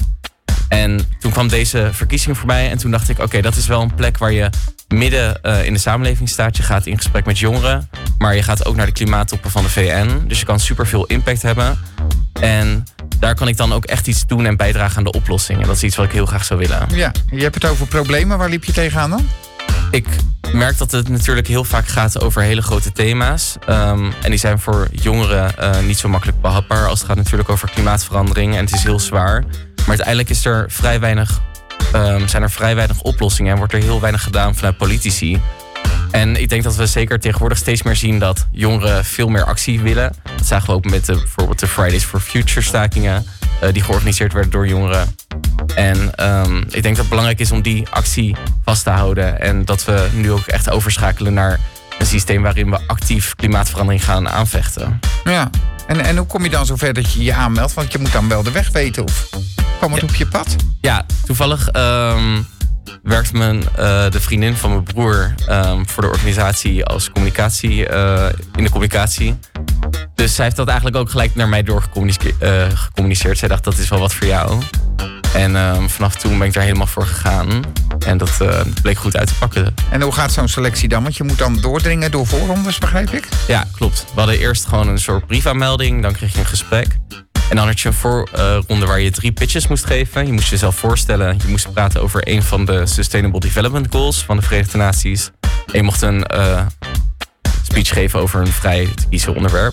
En toen kwam deze verkiezing voorbij. En toen dacht ik, oké, okay, dat is wel een plek waar je midden uh, in de samenleving staat. Je gaat in gesprek met jongeren. Maar je gaat ook naar de klimaattoppen van de V N. Dus je kan superveel impact hebben. En daar kan ik dan ook echt iets doen en bijdragen aan de oplossing. En dat is iets wat ik heel graag zou willen. Ja, je hebt het over problemen. Waar liep je tegenaan dan? Ik merk dat het natuurlijk heel vaak gaat over hele grote thema's. Um, en die zijn voor jongeren uh, niet zo makkelijk behapbaar. Als het gaat natuurlijk over klimaatverandering. En het is heel zwaar. Maar uiteindelijk is er vrij weinig, um, zijn er vrij weinig oplossingen. En wordt er heel weinig gedaan vanuit politici. En ik denk dat we zeker tegenwoordig steeds meer zien dat jongeren veel meer actie willen. Dat zagen we ook met de, bijvoorbeeld de Fridays for Future stakingen. Uh, die georganiseerd werden door jongeren. En um, ik denk dat het belangrijk is om die actie vast te houden. En dat we nu ook echt overschakelen naar een systeem waarin we actief klimaatverandering gaan aanvechten. Ja. En, en hoe kom je dan zover dat je je aanmeldt? Want je moet dan wel de weg weten. Of kwam het Ja. op je pad? Ja, toevallig um, werkt mijn, uh, de vriendin van mijn broer um, voor de organisatie als communicatie, uh, in de communicatie. Dus zij heeft dat eigenlijk ook gelijk naar mij doorgecommuniceerd. Uh, zij dacht, dat is wel wat voor jou. En um, vanaf toen ben ik daar helemaal voor gegaan. En dat uh, bleek goed uit te pakken. En hoe gaat zo'n selectie dan? Want je moet dan doordringen door voorrondes, begrijp ik? Ja, klopt. We hadden eerst gewoon een soort briefaanmelding. Dan kreeg je een gesprek. En dan had je een voorronde waar je drie pitches moest geven. Je moest jezelf voorstellen. Je moest praten over een van de Sustainable Development Goals van de Verenigde Naties. En je mocht een uh, speech geven over een vrij te kiezen onderwerp.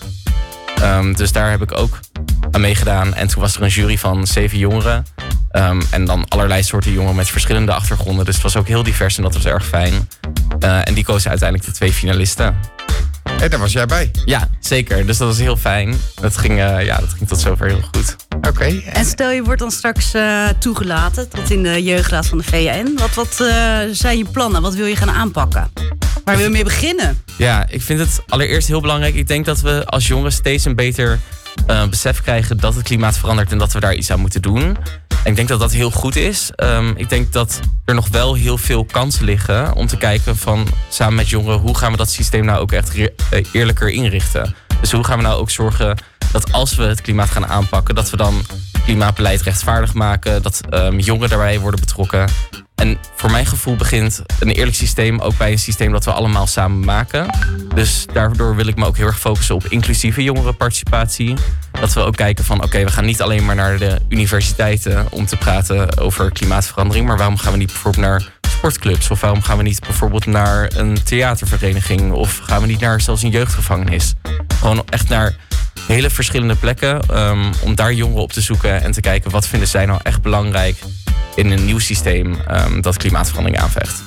Um, dus daar heb ik ook aan meegedaan. En toen was er een jury van zeven jongeren. Um, en dan allerlei soorten jongeren met verschillende achtergronden. Dus het was ook heel divers en dat was erg fijn. Uh, en die kozen uiteindelijk de twee finalisten. En daar was jij bij. Ja, zeker. Dus dat was heel fijn. Dat ging, uh, ja, dat ging tot zover heel goed. Oké. Okay. En stel je wordt dan straks uh, toegelaten tot in de jeugdraad van de V N. Wat, wat uh, zijn je plannen? Wat wil je gaan aanpakken? Waar wil je mee beginnen? Ja, ik vind het allereerst heel belangrijk. Ik denk dat we als jongeren steeds een beter uh, besef krijgen dat het klimaat verandert en dat we daar iets aan moeten doen. En ik denk dat dat heel goed is. Um, ik denk dat er nog wel heel veel kansen liggen om te kijken van samen met jongeren hoe gaan we dat systeem nou ook echt re- eerlijker inrichten. Dus hoe gaan we nou ook zorgen dat als we het klimaat gaan aanpakken, dat we dan klimaatbeleid rechtvaardig maken, dat um, jongeren daarbij worden betrokken. En voor mijn gevoel begint een eerlijk systeem ook bij een systeem dat we allemaal samen maken. Dus daardoor wil ik me ook heel erg focussen op inclusieve jongerenparticipatie. Dat we ook kijken van oké, okay, we gaan niet alleen maar naar de universiteiten om te praten over klimaatverandering. Maar waarom gaan we niet bijvoorbeeld naar sportclubs? Of waarom gaan we niet bijvoorbeeld naar een theatervereniging? Of gaan we niet naar zelfs een jeugdgevangenis? Gewoon echt naar hele verschillende plekken um, om daar jongeren op te zoeken en te kijken wat vinden zij nou echt belangrijk in een nieuw systeem um, dat klimaatverandering aanvecht.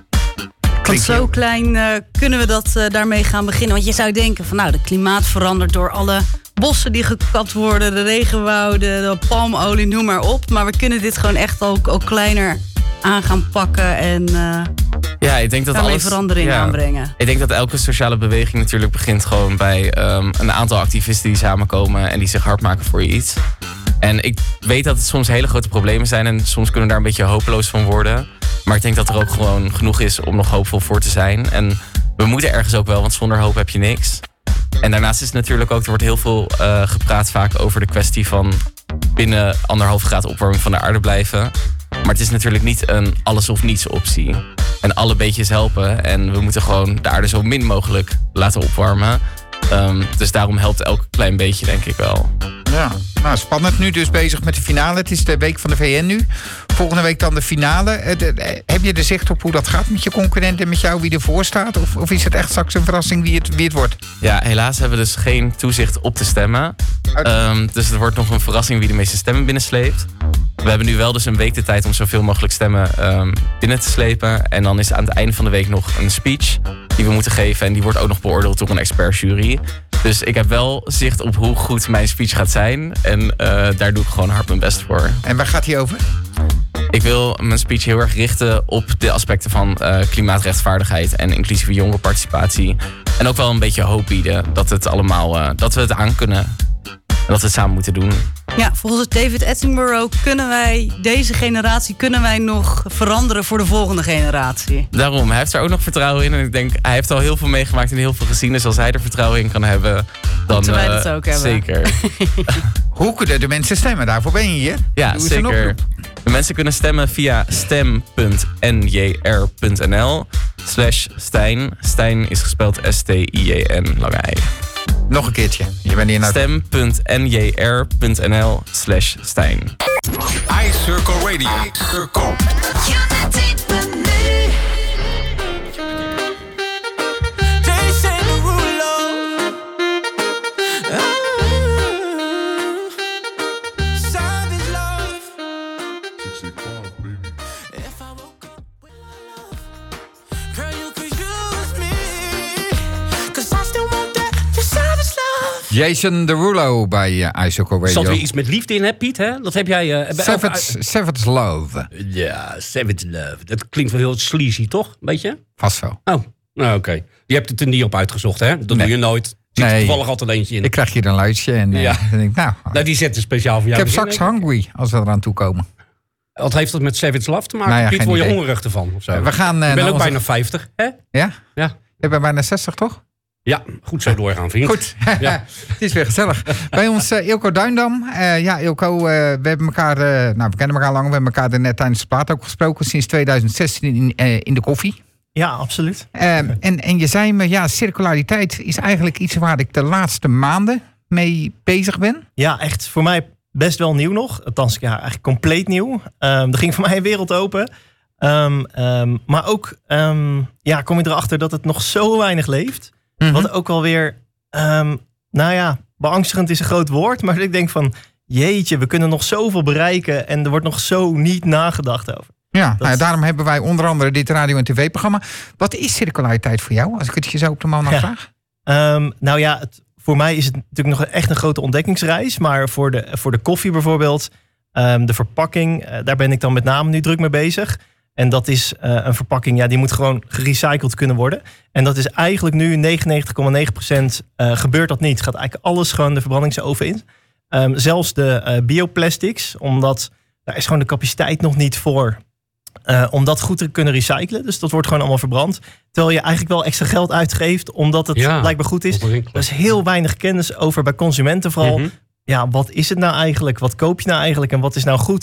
Want zo klein uh, kunnen we dat uh, daarmee gaan beginnen. Want je zou denken van nou, de klimaat verandert door alle bossen die gekapt worden, de regenwouden, de palmolie, noem maar op. Maar we kunnen dit gewoon echt ook, ook kleiner aan gaan pakken en uh, ja, ik denk dat daarmee alles, verandering ja, aanbrengen. Ik denk dat elke sociale beweging natuurlijk begint gewoon bij um, een aantal activisten die samenkomen en die zich hard maken voor iets. En ik weet dat het soms hele grote problemen zijn en soms kunnen we daar een beetje hopeloos van worden. Maar ik denk dat er ook gewoon genoeg is om nog hoopvol voor te zijn. En we moeten ergens ook wel, want zonder hoop heb je niks. En daarnaast is het natuurlijk ook, er wordt heel veel uh, gepraat vaak over de kwestie van binnen anderhalve graad opwarming van de aarde blijven. Maar het is natuurlijk niet een alles of niets optie. En alle beetjes helpen en we moeten gewoon de aarde zo min mogelijk laten opwarmen. Um, dus daarom helpt elk klein beetje, denk ik wel. Ja, nou spannend. Nu dus bezig met de finale. Het is de week van de V N nu. Volgende week dan de finale. Uh, de, uh, heb je er zicht op hoe dat gaat met je concurrent en met jou wie ervoor staat? Of, of is het echt straks een verrassing wie het, wie het wordt? Ja, helaas hebben we dus geen toezicht op de stemmen. Um, dus het wordt nog een verrassing wie de meeste stemmen binnensleept. We hebben nu wel dus een week de tijd om zoveel mogelijk stemmen um, binnen te slepen. En dan is aan het einde van de week nog een speech die we moeten geven. En die wordt ook nog beoordeeld door een expertjury. Dus ik heb wel zicht op hoe goed mijn speech gaat zijn. En uh, daar doe ik gewoon hard mijn best voor. En waar gaat die over? Ik wil mijn speech heel erg richten op de aspecten van uh, klimaatrechtvaardigheid en inclusieve jongerenparticipatie. En ook wel een beetje hoop bieden dat, het allemaal, uh, dat we het aan kunnen. En dat we het samen moeten doen. Ja, volgens David Attenborough kunnen wij, deze generatie, kunnen wij nog veranderen voor de volgende generatie. Daarom, hij heeft er ook nog vertrouwen in. En ik denk, hij heeft al heel veel meegemaakt en heel veel gezien. Dus als hij er vertrouwen in kan hebben, dan moeten wij uh, dat ook hebben. Zeker. Hoe kunnen de mensen stemmen? Daarvoor ben je hier. Ja, Doe eens een zeker. oproep. De mensen kunnen stemmen via stem punt n j r punt n l slash Stijn. Stijn is gespeld S T I J N, lange ei. Nog een keertje. Je bent hier naar stem punt n j r punt n l slash Stijn. iCircle Radio. iCircle. Jason Derulo. Ah, savage love. If I woke up with love, girl, you could use me. 'Cause I still want that, your savage love. Jason Derulo bij uh, iCircle Radio. Zat weer iets met liefde in, hè, Piet? Hè? Dat heb jij... Uh, bij- Savage, Savage Love. Ja, Savage Love. Dat klinkt wel heel sleazy, toch? Weet je? Vast wel. Oh, nou oké. Je hebt het er niet op uitgezocht, hè? Dat Nee. doe je nooit. Er zit Nee. toevallig altijd eentje in. Ik krijg hier een luidje en uh, Ja. dan denk ik, nou, Nou, die zetten speciaal voor ik jou. heb straks erin, hè? hungry als we eraan toe komen. Wat heeft dat met Savage Love te maken? Nou ja, Piet, geen word je idee. hongerig ervan? Of zo? We gaan, uh, ik ben naar ook onze- bijna vijftig, hè? Ja? Ja. Ik ben bijna zestig, toch? Ja, goed zo doorgaan, vriend. Goed, Ja. het is weer gezellig. Bij ons uh, Ilko Duindam. Uh, ja, Ilko, uh, we hebben elkaar, uh, nou, we kennen elkaar lang. We hebben elkaar er net tijdens de plaat ook gesproken. Sinds twintig zestien in, uh, in de koffie. Ja, absoluut. Uh, en, en je zei me, ja, circulariteit is eigenlijk iets waar ik de laatste maanden mee bezig ben. Ja, echt voor mij best wel nieuw nog. Althans, ja, eigenlijk compleet nieuw. Um, er ging voor mij een wereld open. Um, um, maar ook um, ja, kom je erachter dat het nog zo weinig leeft. Mm-hmm. Wat ook alweer, um, nou ja, beangstigend is een groot woord. Maar ik denk van, jeetje, we kunnen nog zoveel bereiken. En er wordt nog zo niet nagedacht over. Ja, nou ja, daarom hebben wij onder andere dit radio- en tv-programma. Wat is circulariteit voor jou, als ik het je zo op de man Ja. afvraag? Um, nou ja, het, voor mij is het natuurlijk nog echt een grote ontdekkingsreis. Maar voor de, voor de koffie bijvoorbeeld, um, de verpakking, uh, daar ben ik dan met name nu druk mee bezig. En dat is uh, een verpakking, ja, die moet gewoon gerecycled kunnen worden. En dat is eigenlijk nu negenennegentig komma negen procent uh, gebeurt dat niet. Gaat eigenlijk alles gewoon de verbrandingsoven in. Um, zelfs de uh, bioplastics, omdat daar is gewoon de capaciteit nog niet voor. Uh, om dat goed te kunnen recyclen. Dus dat wordt gewoon allemaal verbrand. Terwijl je eigenlijk wel extra geld uitgeeft, omdat het Ja, blijkbaar goed is. er Er is heel weinig kennis over bij consumenten vooral. Mhm. Ja, wat is het nou eigenlijk? Wat koop je nou eigenlijk? En wat is nou goed?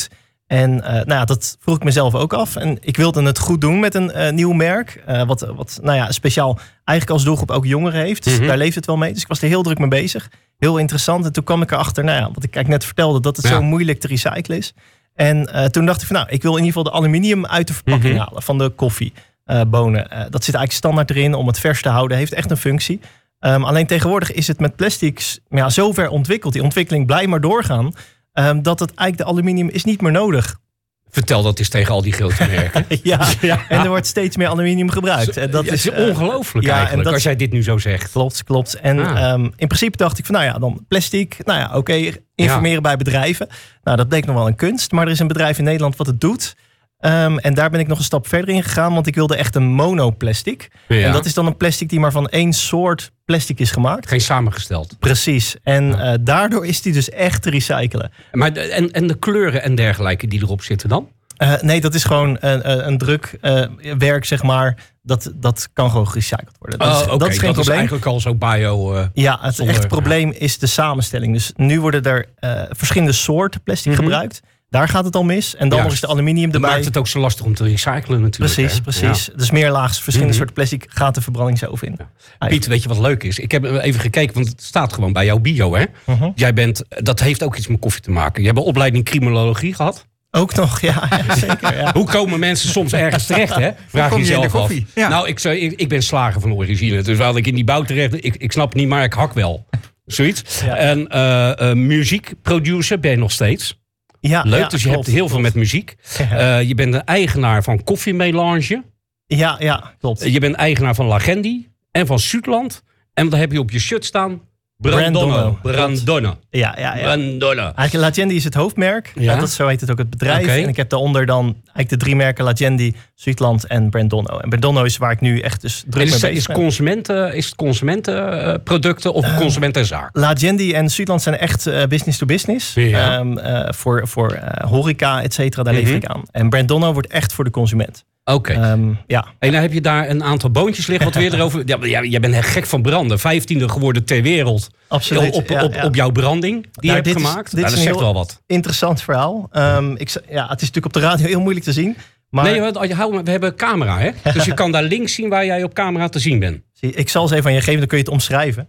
En uh, nou ja, dat vroeg ik mezelf ook af. En ik wilde het goed doen met een uh, nieuw merk. Uh, wat, wat nou ja, speciaal eigenlijk als doelgroep ook jongeren heeft. Dus Mm-hmm. daar leeft het wel mee. Dus ik was er heel druk mee bezig. Heel interessant. En toen kwam ik erachter, nou ja, wat ik eigenlijk net vertelde, dat het Ja. zo moeilijk te recyclen is. En uh, toen dacht ik van nou, ik wil in ieder geval de aluminium uit de verpakking Mm-hmm. halen van de koffiebonen. Uh, dat zit eigenlijk standaard erin om het vers te houden. Heeft echt een functie. Um, alleen tegenwoordig is het met plastics ja, zo ver ontwikkeld. Die ontwikkeling blijft maar doorgaan. Um, dat het eigenlijk de aluminium is niet meer nodig. Vertel dat eens tegen al die grote merken. ja, en er wordt steeds meer aluminium gebruikt. En dat Ja, is, het is uh, ongelooflijk ja, en eigenlijk, dat- als jij dit nu zo zegt. Klopt, klopt. En Ah. um, in principe dacht ik van, nou ja, dan plastic. Nou ja, oké, informeren bij bedrijven. Nou, dat bleek nog wel een kunst. Maar er is een bedrijf in Nederland wat het doet. Um, en daar ben ik nog een stap verder in gegaan. Want ik wilde echt een monoplastic. Ja. En dat is dan een plastic die maar van één soort plastic is gemaakt. Geen samengesteld. Precies. En uh, daardoor is die dus echt te recyclen. Maar de, en, en de kleuren en dergelijke die erop zitten dan? Uh, nee, dat is gewoon een, een, een druk uh, werk, zeg maar. Dat, dat kan gewoon gerecycled worden. Dat, is, Oh, oké, dat is geen dat probleem. is eigenlijk al zo bio... uh, Ja, het zonder- echte probleem is de samenstelling. Dus nu worden er uh, verschillende soorten plastic Mhm. gebruikt. Daar gaat het al mis. En dan Juist. nog eens de aluminium Dat erbij. maakt het ook zo lastig om te recyclen natuurlijk. Precies, hè? precies. Dus meer laags, verschillende Mhm. soorten plastic gaat de verbrandingsoven in. Ja. Piet, weet je wat leuk is? Ik heb even gekeken, want het staat gewoon bij jouw bio, hè? Mhm. Jij bent, dat heeft ook iets met koffie te maken. Je hebt een opleiding criminologie gehad. Ook nog, ja, ja, zeker. Ja. Hoe komen mensen soms ergens terecht, hè? Vraag kom je je in de jezelf af. koffie? Ja. Nou, ik, zou- ik, ik ben slager van origine. Dus waar ik in die bouw terecht... Ik, ik snap het niet, maar ik hak wel. Zoiets. Ja. En uh, uh, muziekproducer ben je nog steeds. Ja, Leuk, ja, dus je klopt, hebt heel veel klopt. met muziek. Ja. Uh, je bent de eigenaar van Koffiemelange. Ja, ja, klopt. Je bent eigenaar van Lagendi en van Zuidland. En dan heb je op je shirt staan... Brandonno. Brandonno. Brandonno. Ja, ja, ja. Brandonno. Eigenlijk Lagendi is het hoofdmerk. Ja. Ja. Dat, zo heet het ook het bedrijf. Oké. En ik heb daaronder dan eigenlijk de drie merken Lagendi, Zuidland en Brandonno. En Brandonno is waar ik nu echt dus druk En mee is, bezig is, ben. consumenten, is het consumentenproducten of Uh, consumentenzaak? Lagendi en Zuidland zijn echt uh, business to business. Ja. Um, uh, voor voor uh, horeca, et cetera, daar lever Mhm. ik aan. En Brandonno wordt echt voor de consument. Oké. Um, ja. En dan heb je daar een aantal boontjes liggen. Wat weer erover. Ja, maar jij jij bent echt gek van branden. Vijftiende geworden ter wereld. Absoluut. Op, ja, op, ja. op jouw branding die je Nou, hebt dit is- gemaakt. dit Nou, is dat een zegt heel- wel wat. Interessant verhaal. Um, ik, z- ja, het is natuurlijk op de radio heel moeilijk te zien. Maar Nee, we, hou, we hebben een camera, hè? Dus je kan daar links zien waar jij op camera te zien bent. zie, ik zal ze even aan je geven, dan kun je het omschrijven.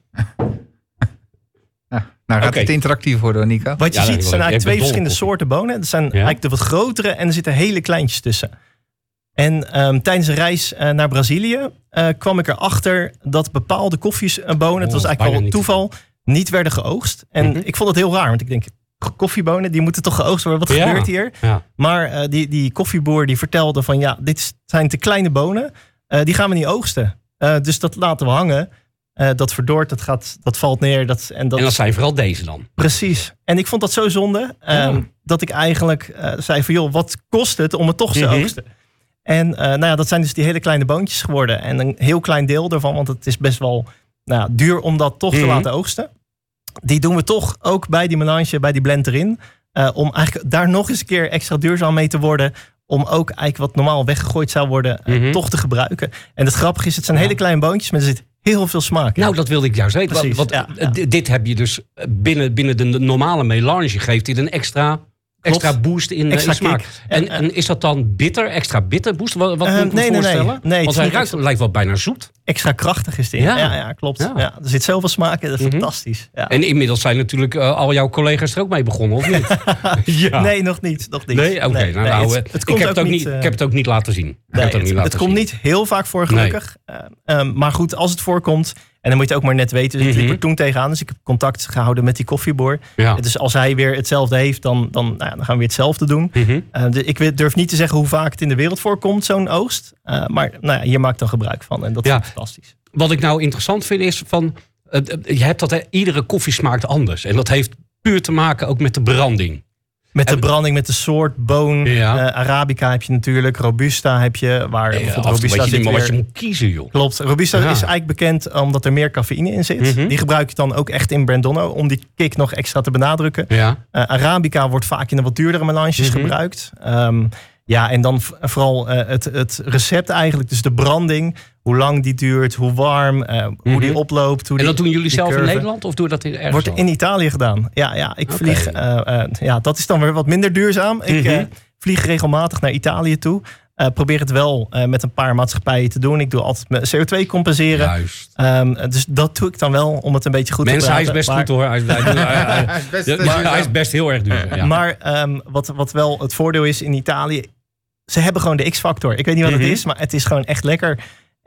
Nou gaat Oké. het interactief worden, Nico. Wat je Ja, ziet dat is zijn leuk. eigenlijk Ik ben twee dol op verschillende koffie. soorten bonen. Dat zijn eigenlijk de wat grotere en er zitten hele kleintjes tussen. En ehm, tijdens een reis eh, naar Brazilië eh, kwam ik erachter dat bepaalde koffiebonen, het was Oh, eigenlijk bijna wel niet. toeval, niet werden geoogst. En Mhm. ik vond het heel raar, want ik denk, koffiebonen, die moeten toch geoogst worden? Wat Ja. gebeurt hier? Ja. Maar eh, die, die koffieboer die vertelde van, ja, dit zijn te kleine bonen, eh, die gaan we niet oogsten. Eh, dus dat laten we hangen. Eh, dat verdort, dat, gaat, dat valt neer. Dat, en dat En dat zijn vooral deze dan. Precies. En ik vond dat zo zonde. Ja. ehm, dat ik eigenlijk eh, zei van joh, wat kost het om het toch te Mhm. oogsten? En eh, nou ja, dat zijn dus die hele kleine boontjes geworden. En een heel klein deel daarvan, want het is best wel nou, ja, duur om dat toch Mhm. te laten oogsten. Die doen we toch ook bij die melange, bij die blend erin. eh, om eigenlijk daar nog eens een keer extra duurzaam mee te worden. Om ook eigenlijk wat normaal weggegooid zou worden, eh, Mhm. toch te gebruiken. En het grappige is, het zijn Ja. hele kleine boontjes, maar er zit heel veel smaak in. Nou, dat wilde ik juist weten. Precies, Want, ja, want, ja. eh, d- dit heb je dus binnen, binnen de normale melange geeft dit een extra, extra boost in, eh, Extra in smaak. kick. En, En, eh, en is dat dan bitter, extra bitter boost? Wat, wat Eh, moet ik me nee, nee, nee. voorstellen? Nee, het Want is hij niet ruikt, extra- lijkt wel bijna zoet. Extra krachtig is die. Ja. Ja, ja, klopt. Ja. Ja. er zit zoveel smaak in, dat is Mhm. fantastisch. Ja. En inmiddels zijn natuurlijk eh, al jouw collega's er ook mee begonnen, of niet? ja. Nee, nog niet. Nog niet. Nee? Oké. Nee, nou, nee, nou, het, eh, het ik, komt heb het ook niet, eh, ik heb het ook niet laten zien. Ik nee, heb het ook het, niet het laten komt zien. niet heel vaak voor, gelukkig. Eh, eh, maar goed, als het voorkomt, en dan moet je het ook maar net weten. Dus ik liep Mhm. er toen tegenaan, dus ik heb contact gehouden met die koffieboer. Ja. Dus als hij weer hetzelfde heeft, dan, dan, nou ja, dan gaan we weer hetzelfde doen. Mhm. Eh, de- ik weet- durf niet te zeggen hoe vaak het in de wereld voorkomt, zo'n oogst. Eh, maar nou ja, hier maakt dan gebruik van en dat Ja. vind ik fantastisch. Wat ik nou interessant vind is van... eh, eh, je hebt dat, hè, iedere koffie smaakt anders. En dat heeft puur te maken ook met de branding. Met de En- branding, met de soort boon. Ja. Eh, Arabica heb je natuurlijk. Robusta heb je. Waar Eh, bijvoorbeeld af en toe Robusta weet je zit niet meer wat weer- je moet kiezen, joh. Klopt. Robusta Ja. is eigenlijk bekend omdat er meer cafeïne in zit. Mhm. Die gebruik je dan ook echt in Brandonno. Om die kick nog extra te benadrukken. Ja. Eh, Arabica wordt vaak in de wat duurdere melanges Mhm. gebruikt. Ehm, ja, en dan v- vooral eh, het, het recept eigenlijk. Dus de branding. Hoe lang die duurt. Hoe warm. eh, Hoe Mhm. die oploopt. Hoe En die, dat doen jullie die zelf in curve. Nederland? Of doe je dat in ergens Wordt anders? in Italië gedaan. Ja, ja ik Oké. vlieg. eh, eh, ja, dat is dan weer wat minder duurzaam. Ik Mhm. eh, vlieg regelmatig naar Italië toe. Uh, probeer het wel uh, met een paar maatschappijen te doen. Ik doe altijd mijn C O twee compenseren. Juist. Um, dus dat doe ik dan wel om het een beetje goed Mensen, te hij praten. is best maar, goed hoor. Hij is, hij, hij, hij, Hij is best Ja, duurzaam. hij is best heel erg duurzaam. Ja. Maar um, wat, wat wel het voordeel is in Italië... Ze hebben gewoon de X-factor. Ik weet niet wat Mhm. het is, maar het is gewoon echt lekker.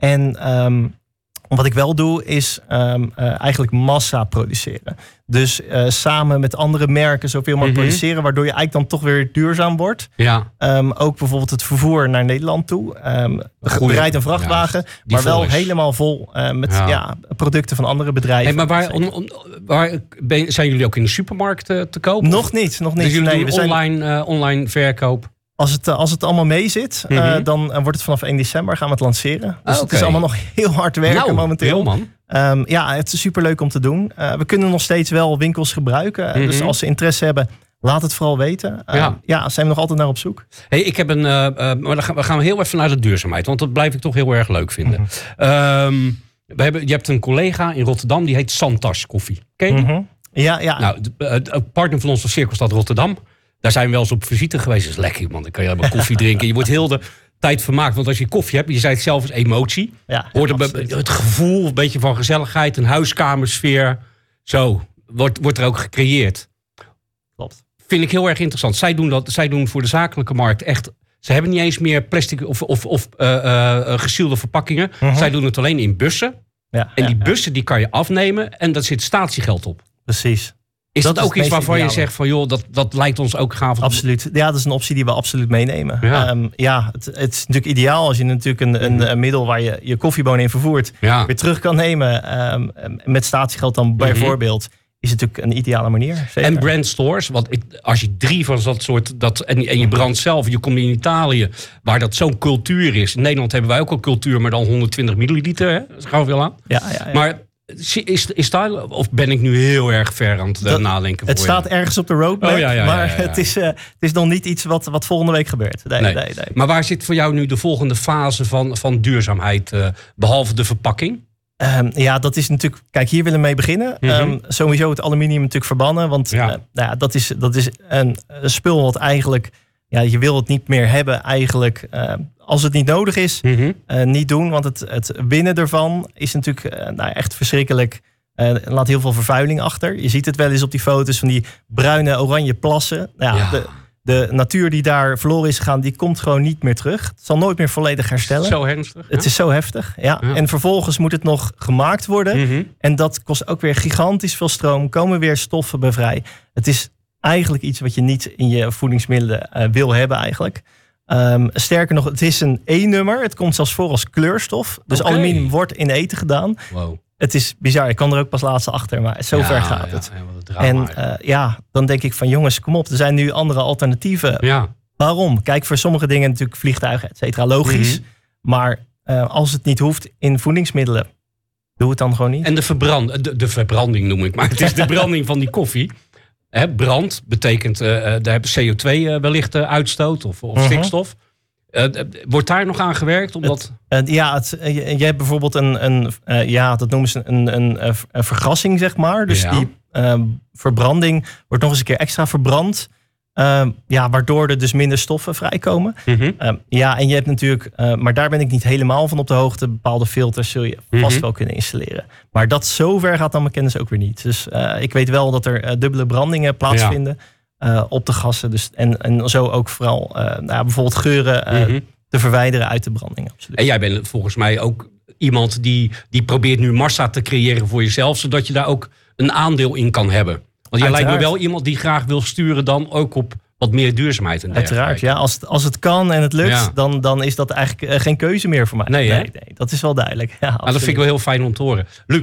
En um, wat ik wel doe, is um, uh, eigenlijk massa produceren. Dus uh, samen met andere merken zoveel mogelijk Mhm. produceren... waardoor je eigenlijk dan toch weer duurzaam wordt. Ja. Um, ook bijvoorbeeld het vervoer naar Nederland toe. Um, Goeie. bereid een vrachtwagen, Ja, die maar wel vol is. helemaal vol uh, met Ja. ja. producten van andere bedrijven. Hey, maar waar, om, om, waar ben, zijn jullie ook in de supermarkt uh, te kopen? Nog niet, nog niet. Dus jullie Nee, doen we zijn- online, uh, online verkoop? Als het, uh, als het allemaal mee zit, uh, Mhm. dan uh, wordt het vanaf één december gaan we het lanceren. Dus Ah, het oké. is allemaal nog heel hard werken nou, momenteel. heel man. Um, ja, het is superleuk om te doen. Uh, we kunnen nog steeds wel winkels gebruiken. Uh, Mhm. Dus als ze interesse hebben, laat het vooral weten. Uh, Ja. ja, zijn we nog altijd naar op zoek. Hey, ik heb een, uh, uh, maar dan gaan we gaan we heel even naar de duurzaamheid, want dat blijf ik toch heel erg leuk vinden. Ehm, we hebben, je hebt een collega in Rotterdam, die heet Santas Koffie. Ken je die? Mhm. Ja, ja. Nou, de, uh, de partner van ons was Cirkelstad Rotterdam. Daar zijn we wel eens op visite geweest. Dat is lekker, man. Dan kan je helemaal koffie drinken. Je wordt heel de tijd vermaakt. Want als je koffie hebt, je zei het zelf, is emotie. ja, Hoort er absoluut. het gevoel, een beetje van gezelligheid, een huiskamersfeer. Zo, wordt, wordt er ook gecreëerd. Klopt. Vind ik heel erg interessant. Zij doen dat. Zij doen voor de zakelijke markt echt. Ze hebben niet eens meer plastic of, of, of uh, uh, gesielde verpakkingen. Mhm. Zij doen het alleen in bussen. Ja, En ja, die ja. bussen die kan je afnemen. En daar zit statiegeld op. Precies. Is Dat dat, is ook het iets meest waarvan je ideale. zegt van joh, dat, dat lijkt ons ook gaaf. Absoluut. Ja, dat is een optie die we absoluut meenemen. Ja. Ja, um, ja het, het is natuurlijk ideaal als je natuurlijk een, een, een middel waar je je koffiebonen in vervoert, Ja. weer terug kan nemen. Um, met statiegeld dan bijvoorbeeld. Is het natuurlijk een ideale manier. Zeker. En brandstores, want ik, als je drie van dat soort... Dat, en, en je brandt zelf, je komt in Italië... waar dat zo'n cultuur is. In Nederland hebben wij ook al cultuur... maar dan honderdtwintig milliliter, hè? Dat gaan we wel aan. Ja, ja, ja. Maar is, is daar... Of ben ik nu heel erg ver aan het Dat- nadenken? Het voor staat je? ergens op de roadmap, Oh, ja, ja, ja, maar ja, ja. Het, is, uh, het is nog niet iets wat, wat volgende week gebeurt. Nee, Nee. nee. Nee, Maar waar zit voor jou nu de volgende fase van, van duurzaamheid... Uh, behalve de verpakking? Um, ja, dat is natuurlijk... Kijk, hier willen we mee beginnen. Mhm. Um, sowieso het aluminium natuurlijk verbannen. Want Ja. uh, nou ja, dat is, dat is een, een spul wat eigenlijk... Ja, je wil het niet meer hebben eigenlijk... Uh, als het niet nodig is, Mm-hmm. uh, niet doen. Want het, het winnen ervan is natuurlijk uh, nou, echt verschrikkelijk. Uh, laat heel veel vervuiling achter. Je ziet het wel eens op die foto's van die bruine, oranje plassen. Nou ja, Ja. De, de natuur die daar verloren is gegaan, die komt gewoon niet meer terug. Het zal nooit meer volledig herstellen. Zo ernstig. Het is zo heftig, ja. Ja. En vervolgens moet het nog gemaakt worden. Mhm. En dat kost ook weer gigantisch veel stroom. Komen weer stoffen bij vrij. Het is eigenlijk iets wat je niet in je voedingsmiddelen uh, wil hebben eigenlijk. Um, sterker nog, het is een E-nummer. Het komt zelfs voor als kleurstof. Dus Oké. aluminium wordt in eten gedaan. Wow. Het is bizar. Ik kan er ook pas laatst achter. Maar zover Ja, gaat ja, het. ja, wat een drama, En ja. uh, ja, dan denk ik van jongens, kom op. Er zijn nu andere alternatieven. ja. Waarom? Kijk, voor sommige dingen natuurlijk vliegtuigen, et cetera, logisch. Mhm. Maar uh, als het niet hoeft in voedingsmiddelen, doe het dan gewoon niet. En de, verbrand, de, de verbranding noem ik, maar het is de branding van die koffie. Hè, brand betekent, uh, daar hebben C O twee uh, wellicht uh, uitstoot of, of Mhm. stikstof. Uh, wordt daar nog aan gewerkt? Omdat... Uh, ja, het, uh, je, je hebt bijvoorbeeld een, een uh, ja, dat noemen ze een, een, een, een vergassing, zeg maar. Dus Ja. die uh, verbranding wordt nog eens een keer extra verbrand. Uh, ja, waardoor er dus minder stoffen vrijkomen. Mhm. Uh, ja, en je hebt natuurlijk, uh, maar daar ben ik niet helemaal van op de hoogte. Bepaalde filters zul je vast Mhm. wel kunnen installeren. Maar dat zover gaat dan mijn kennis ook weer niet. Dus uh, ik weet wel dat er uh, dubbele brandingen plaatsvinden uh, op de gassen. Dus, en, en zo ook vooral uh, nou, ja, bijvoorbeeld geuren uh, Mhm. te verwijderen uit de branding. Absoluut. En jij bent volgens mij ook iemand die, die probeert nu massa te creëren voor jezelf, zodat je daar ook een aandeel in kan hebben. Want jij lijkt me Uiteraard. wel iemand die graag wil sturen dan ook op wat meer duurzaamheid. En Uiteraard, dergelijke. ja. Als het, als het kan en het lukt, Ja. dan, dan is dat eigenlijk uh, geen keuze meer voor mij. Nee, hè? nee, nee, dat is wel duidelijk. Ja, Nou, dat vind ik wel heel fijn om te horen. Luc,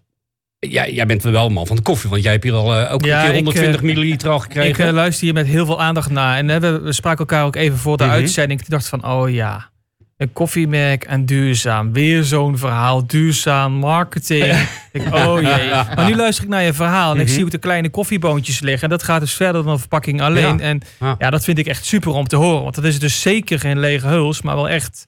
jij, jij bent wel een man van de koffie, want jij hebt hier al uh, ook Ja, een keer ik, honderdtwintig uh, milliliter al gekregen. Ik uh, luister hier met heel veel aandacht naar. En uh, we, we spraken elkaar ook even voor de Mhm. uitzending. Ik dacht van, oh ja, een koffiemerk en duurzaam. Weer zo'n verhaal, duurzaam, marketing. ik, oh jee. Maar nu luister ik naar je verhaal en ik Mhm. zie ook de kleine koffieboontjes liggen. En dat gaat dus verder dan een verpakking alleen. Ja. En Ja. ja, dat vind ik echt super om te horen. Want dat is dus zeker geen lege huls, maar wel echt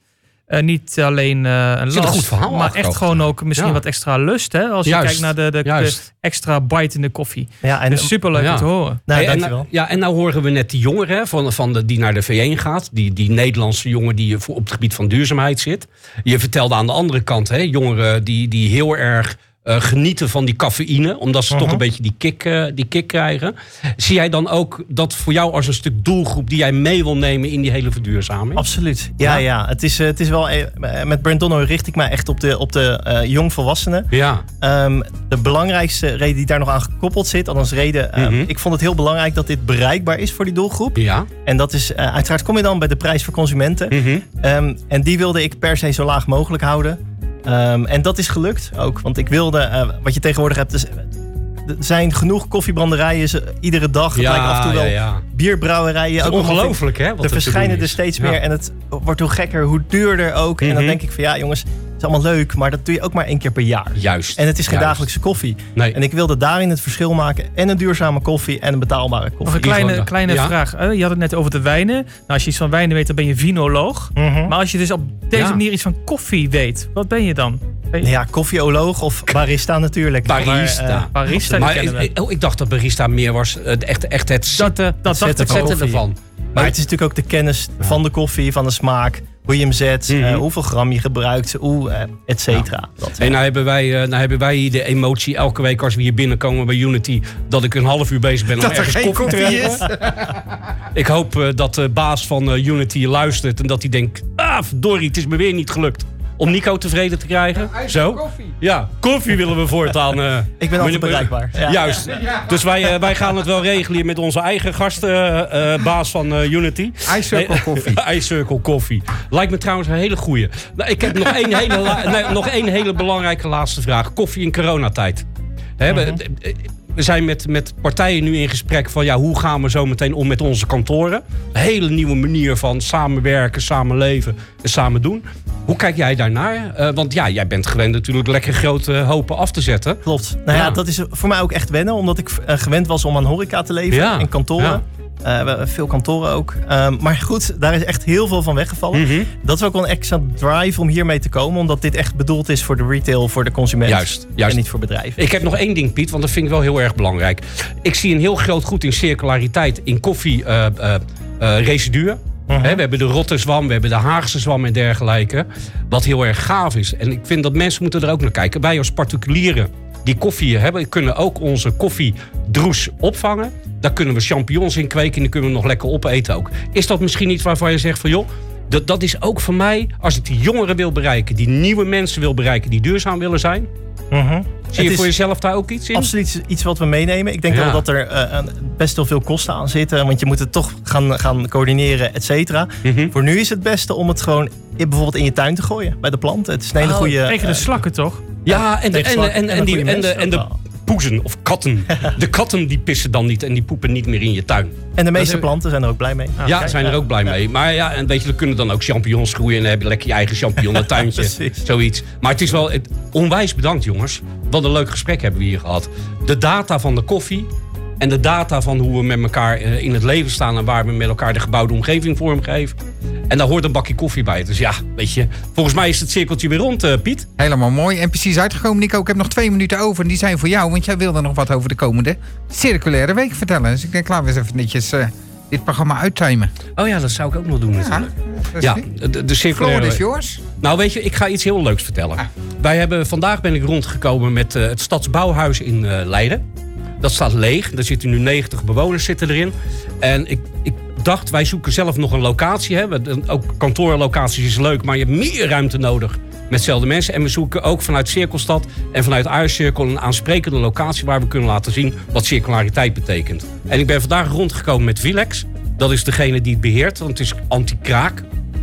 Uh, niet alleen uh, een Zit een last, goed verhaal maar achter echt ook. gewoon ook misschien Ja. wat extra lust. Hè? Als je Juist. kijkt naar de, de, de Juist. extra bite in de koffie. Ja, en Dus superleuk Ja. om te horen. Nou, Hey, en, dankjewel. ja, en nou horen we net die jongeren hè, van, van de, die naar de V één gaat. Die, die Nederlandse jongen die voor- op het gebied van duurzaamheid zit. Je vertelde aan de andere kant, hè, jongeren die, die heel erg uh, genieten van die cafeïne. Omdat ze Mhm. toch een beetje die kick, uh, die kick krijgen. Zie jij dan ook dat voor jou als een stuk doelgroep die jij mee wil nemen in die hele verduurzaming? Absoluut. Ja, Ja? ja. Het, is, eh, het is wel... eh, Met Brand Donno richt ik mij echt op de, op de eh, jongvolwassenen. Ja, Ehm, de belangrijkste reden die daar nog aan gekoppeld zit, althans reden... eh, Mhm. Ik vond het heel belangrijk dat dit bereikbaar is voor die doelgroep. ja. En dat is, uh, uiteraard kom je dan bij de prijs voor consumenten. Mhm. Um, en die wilde ik per se zo laag mogelijk houden. Um, en dat is gelukt ook. Want ik wilde, uh, wat je tegenwoordig hebt... Dus, er zijn genoeg koffiebranderijen ze- iedere dag. Het lijkt af en toe wel ja, ja. bierbrouwerijen. Het ook is nog ongelooflijk, hè? Wat Er te verschijnen doen er is. steeds Ja. meer. En het wordt hoe gekker, hoe duurder ook. En dan Mhm. denk ik van ja jongens, het is allemaal leuk. Maar dat doe je ook maar één keer per jaar. Juist. En het is geen Juist. dagelijkse koffie. Nee. En ik wilde daarin het verschil maken. En een duurzame koffie en een betaalbare Nog koffie. een kleine, Ivan, kleine ja? vraag. Uh, je had het net over de wijnen. Nou, als je iets van wijnen weet, dan ben je vinoloog. Mhm. Maar als je dus op deze Ja. manier iets van koffie weet, wat ben je dan? Ben je Ja, koffieoloog of barista natuurlijk. Barista. Maar, eh, barista? Die Maar kennen we. ik, oh, ik dacht dat barista meer was uh, echt, echt het Dat, zetten, dat dacht zetten ik van ook. zetten koffie. ervan. Maar het is natuurlijk ook de kennis van de koffie, van de smaak. Hoe je hem zet, Mhm. eh, hoeveel gram je gebruikt, hoe, eh, et cetera. Dat, En nou hebben, wij, uh, nou hebben wij hier de emotie elke week als we hier binnenkomen bij Unity... dat ik een half uur bezig ben om Dat er ergens geen koffie te koffie krijgen. Ik hoop uh, dat de baas van uh, Unity luistert en dat hij denkt... ah, verdorie, het is me weer niet gelukt om Nico tevreden te krijgen. Zo? koffie. Ja, koffie willen we voortaan. Uh, ik ben altijd bereikbaar. Ja. Juist. Dus wij, uh, wij gaan het wel regelen hier met onze eigen gastenbaas uh, baas van uh, Unity. iCircle koffie. iCircle koffie. Lijkt me trouwens een hele goeie. Nou, ik heb nog één hele, la- nee, nog één hele belangrijke laatste vraag. Koffie in coronatijd. Hè, we, we zijn met, met partijen nu in gesprek van ja, hoe gaan we zo meteen om met onze kantoren. Een hele nieuwe manier van samenwerken, samenleven en samen doen. Hoe kijk jij daarnaar? Uh, want ja, jij bent gewend natuurlijk lekker grote hopen af te zetten. Klopt. Nou ja, Ja. dat is voor mij ook echt wennen. Omdat ik uh, gewend was om aan horeca te leven. Ja. En kantoren. Ja. Uh, we hebben veel kantoren ook. Um, maar goed, daar is echt heel veel van weggevallen. Mhm. Dat is ook wel een extra drive om hiermee te komen. Omdat dit echt bedoeld is voor de retail, voor de consument. Juist, juist. En niet voor bedrijven. Ik heb nog één ding, Piet, want dat vind ik wel heel erg belangrijk. Ik zie een heel groot goed in circulariteit in koffie uh, uh, uh, residuen. Mhm. He, we hebben de Rotterdam, we hebben de Haagse zwam en dergelijke. Wat heel erg gaaf is. En ik vind dat mensen moeten er ook naar kijken. Wij als particulieren die koffie hebben, kunnen ook onze koffiedroes opvangen. Daar kunnen we champignons in kweken en die kunnen we nog lekker opeten ook. Is dat misschien iets waarvan je zegt van joh, dat, dat is ook voor mij, als ik die jongeren wil bereiken, die nieuwe mensen wil bereiken, die duurzaam willen zijn. Mhm. Zie je Het voor is jezelf daar ook iets in? absoluut iets wat we meenemen. Ik denk Ja. wel dat er uh, een- best wel veel kosten aan zitten. Want je moet het toch gaan, gaan coördineren, et cetera. Mhm. Voor nu is het beste om het gewoon in, bijvoorbeeld in je tuin te gooien. Bij de planten. Het is een hele Oh, goede... tegen de uh, slakken toch? Ja, en de, tegen en, de, slak en, en en, een die, goede en, de, mens en de ook wel. poezen of katten. De katten die pissen dan niet en die poepen niet meer in je tuin. En de meeste Dat is- planten zijn er ook blij mee. Ja, zijn er ook blij mee. Maar ja, en weet je, er kunnen dan ook champignons groeien en dan heb je lekker je eigen champignontuintje. Precies. Zoiets. Maar het is wel het, onwijs bedankt, jongens. Wat een leuk gesprek hebben we hier gehad. De data van de koffie en de data van hoe we met elkaar eh, in het leven staan en waar we met elkaar de gebouwde omgeving vormgeven. En daar hoort een bakje koffie bij. Dus ja, weet je, volgens mij is het cirkeltje weer rond, uh, Piet. Helemaal mooi en precies uitgekomen, Nico. Ik heb nog twee minuten over en die zijn voor jou. Want jij wilde nog wat over de komende circulaire week vertellen. Dus ik denk, laten we eens even netjes uh, dit programma uittimen. Oh ja, dat zou ik ook nog doen natuurlijk. dat is Ja, goed. de, de Floor circulaire... is yours. Nou weet je, ik ga iets heel leuks vertellen. Wij hebben, vandaag ben ik rondgekomen met uh, het Stadsbouwhuis in uh, Leiden. Dat staat leeg. Daar zitten nu negentig bewoners zitten erin. En ik, ik dacht, wij zoeken zelf nog een locatie. Hè. We- Ook kantoorlocaties is leuk, maar je hebt meer ruimte nodig met dezelfde mensen. En we zoeken ook vanuit Cirkelstad en vanuit iCircle een aansprekende locatie waar we kunnen laten zien wat circulariteit betekent. En ik ben vandaag rondgekomen met Vilex. Dat is degene die het beheert, want het is anti-kraak.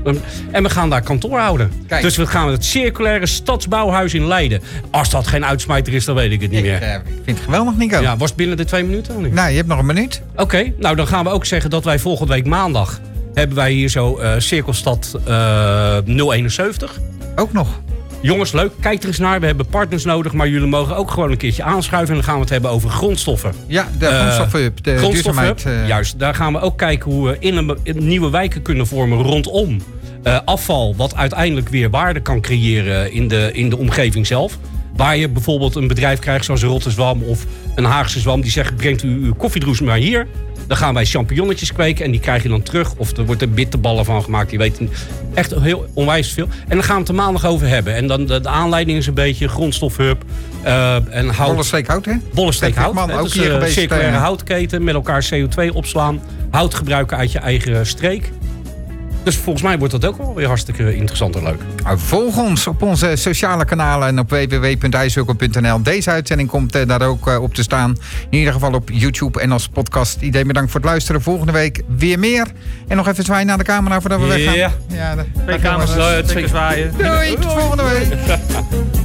En we gaan daar kantoor houden. Kijk. Dus we gaan het circulaire stadsbouwhuis in Leiden. Als dat geen uitsmijter is, dan weet ik het niet Ik, meer. uh, ik vind het geweldig, Nico. Ja, was het binnen de twee minuten? of niet? Nou, je hebt nog een minuut. Oké, nou dan gaan we ook zeggen dat wij volgende week maandag hebben wij hier zo uh, Cirkelstad uh, nul eenenzeventig. Ook nog. Jongens, leuk. Kijk er eens naar. We hebben partners nodig, maar jullie mogen ook gewoon een keertje aanschuiven. En dan gaan we het hebben over grondstoffen. Ja, de Uh, grondstoffen-up, de Grondstoffen, duurzaamheid. uh, juist. Daar gaan we ook kijken hoe we in een, in nieuwe wijken kunnen vormen rondom uh, afval wat uiteindelijk weer waarde kan creëren in de, in de omgeving zelf. Waar je bijvoorbeeld een bedrijf krijgt zoals een Rotterdam of een Haagse Zwam die zegt, brengt u uw koffiedroes maar hier. Dan gaan wij champignonnetjes kweken en die krijg je dan terug. Of er wordt er bitterballen van gemaakt, je weet niet. Echt heel onwijs veel. En dan gaan we het er maandag over hebben. En dan de, de aanleiding is een beetje grondstofhub. Uh, en hout. Bollenstreek hout, hè? Bollenstreek hout. Man, Hè, ook dus, hier uh, geweest. circulaire uh, houtketen, met elkaar C O twee opslaan. Hout gebruiken uit je eigen streek. Dus volgens mij wordt dat ook wel weer hartstikke interessant en leuk. Nou, volg ons op onze sociale kanalen en op w w w punt icircle punt n l. Deze uitzending komt uh, daar ook uh, op te staan. In ieder geval op YouTube en als podcast. Iedereen bedankt voor het luisteren. Volgende week weer meer. En nog even zwaaien naar de camera voordat we Ja. weggaan. Ja, Twee kamers, twee keer zwaaien. Doei, tot volgende week.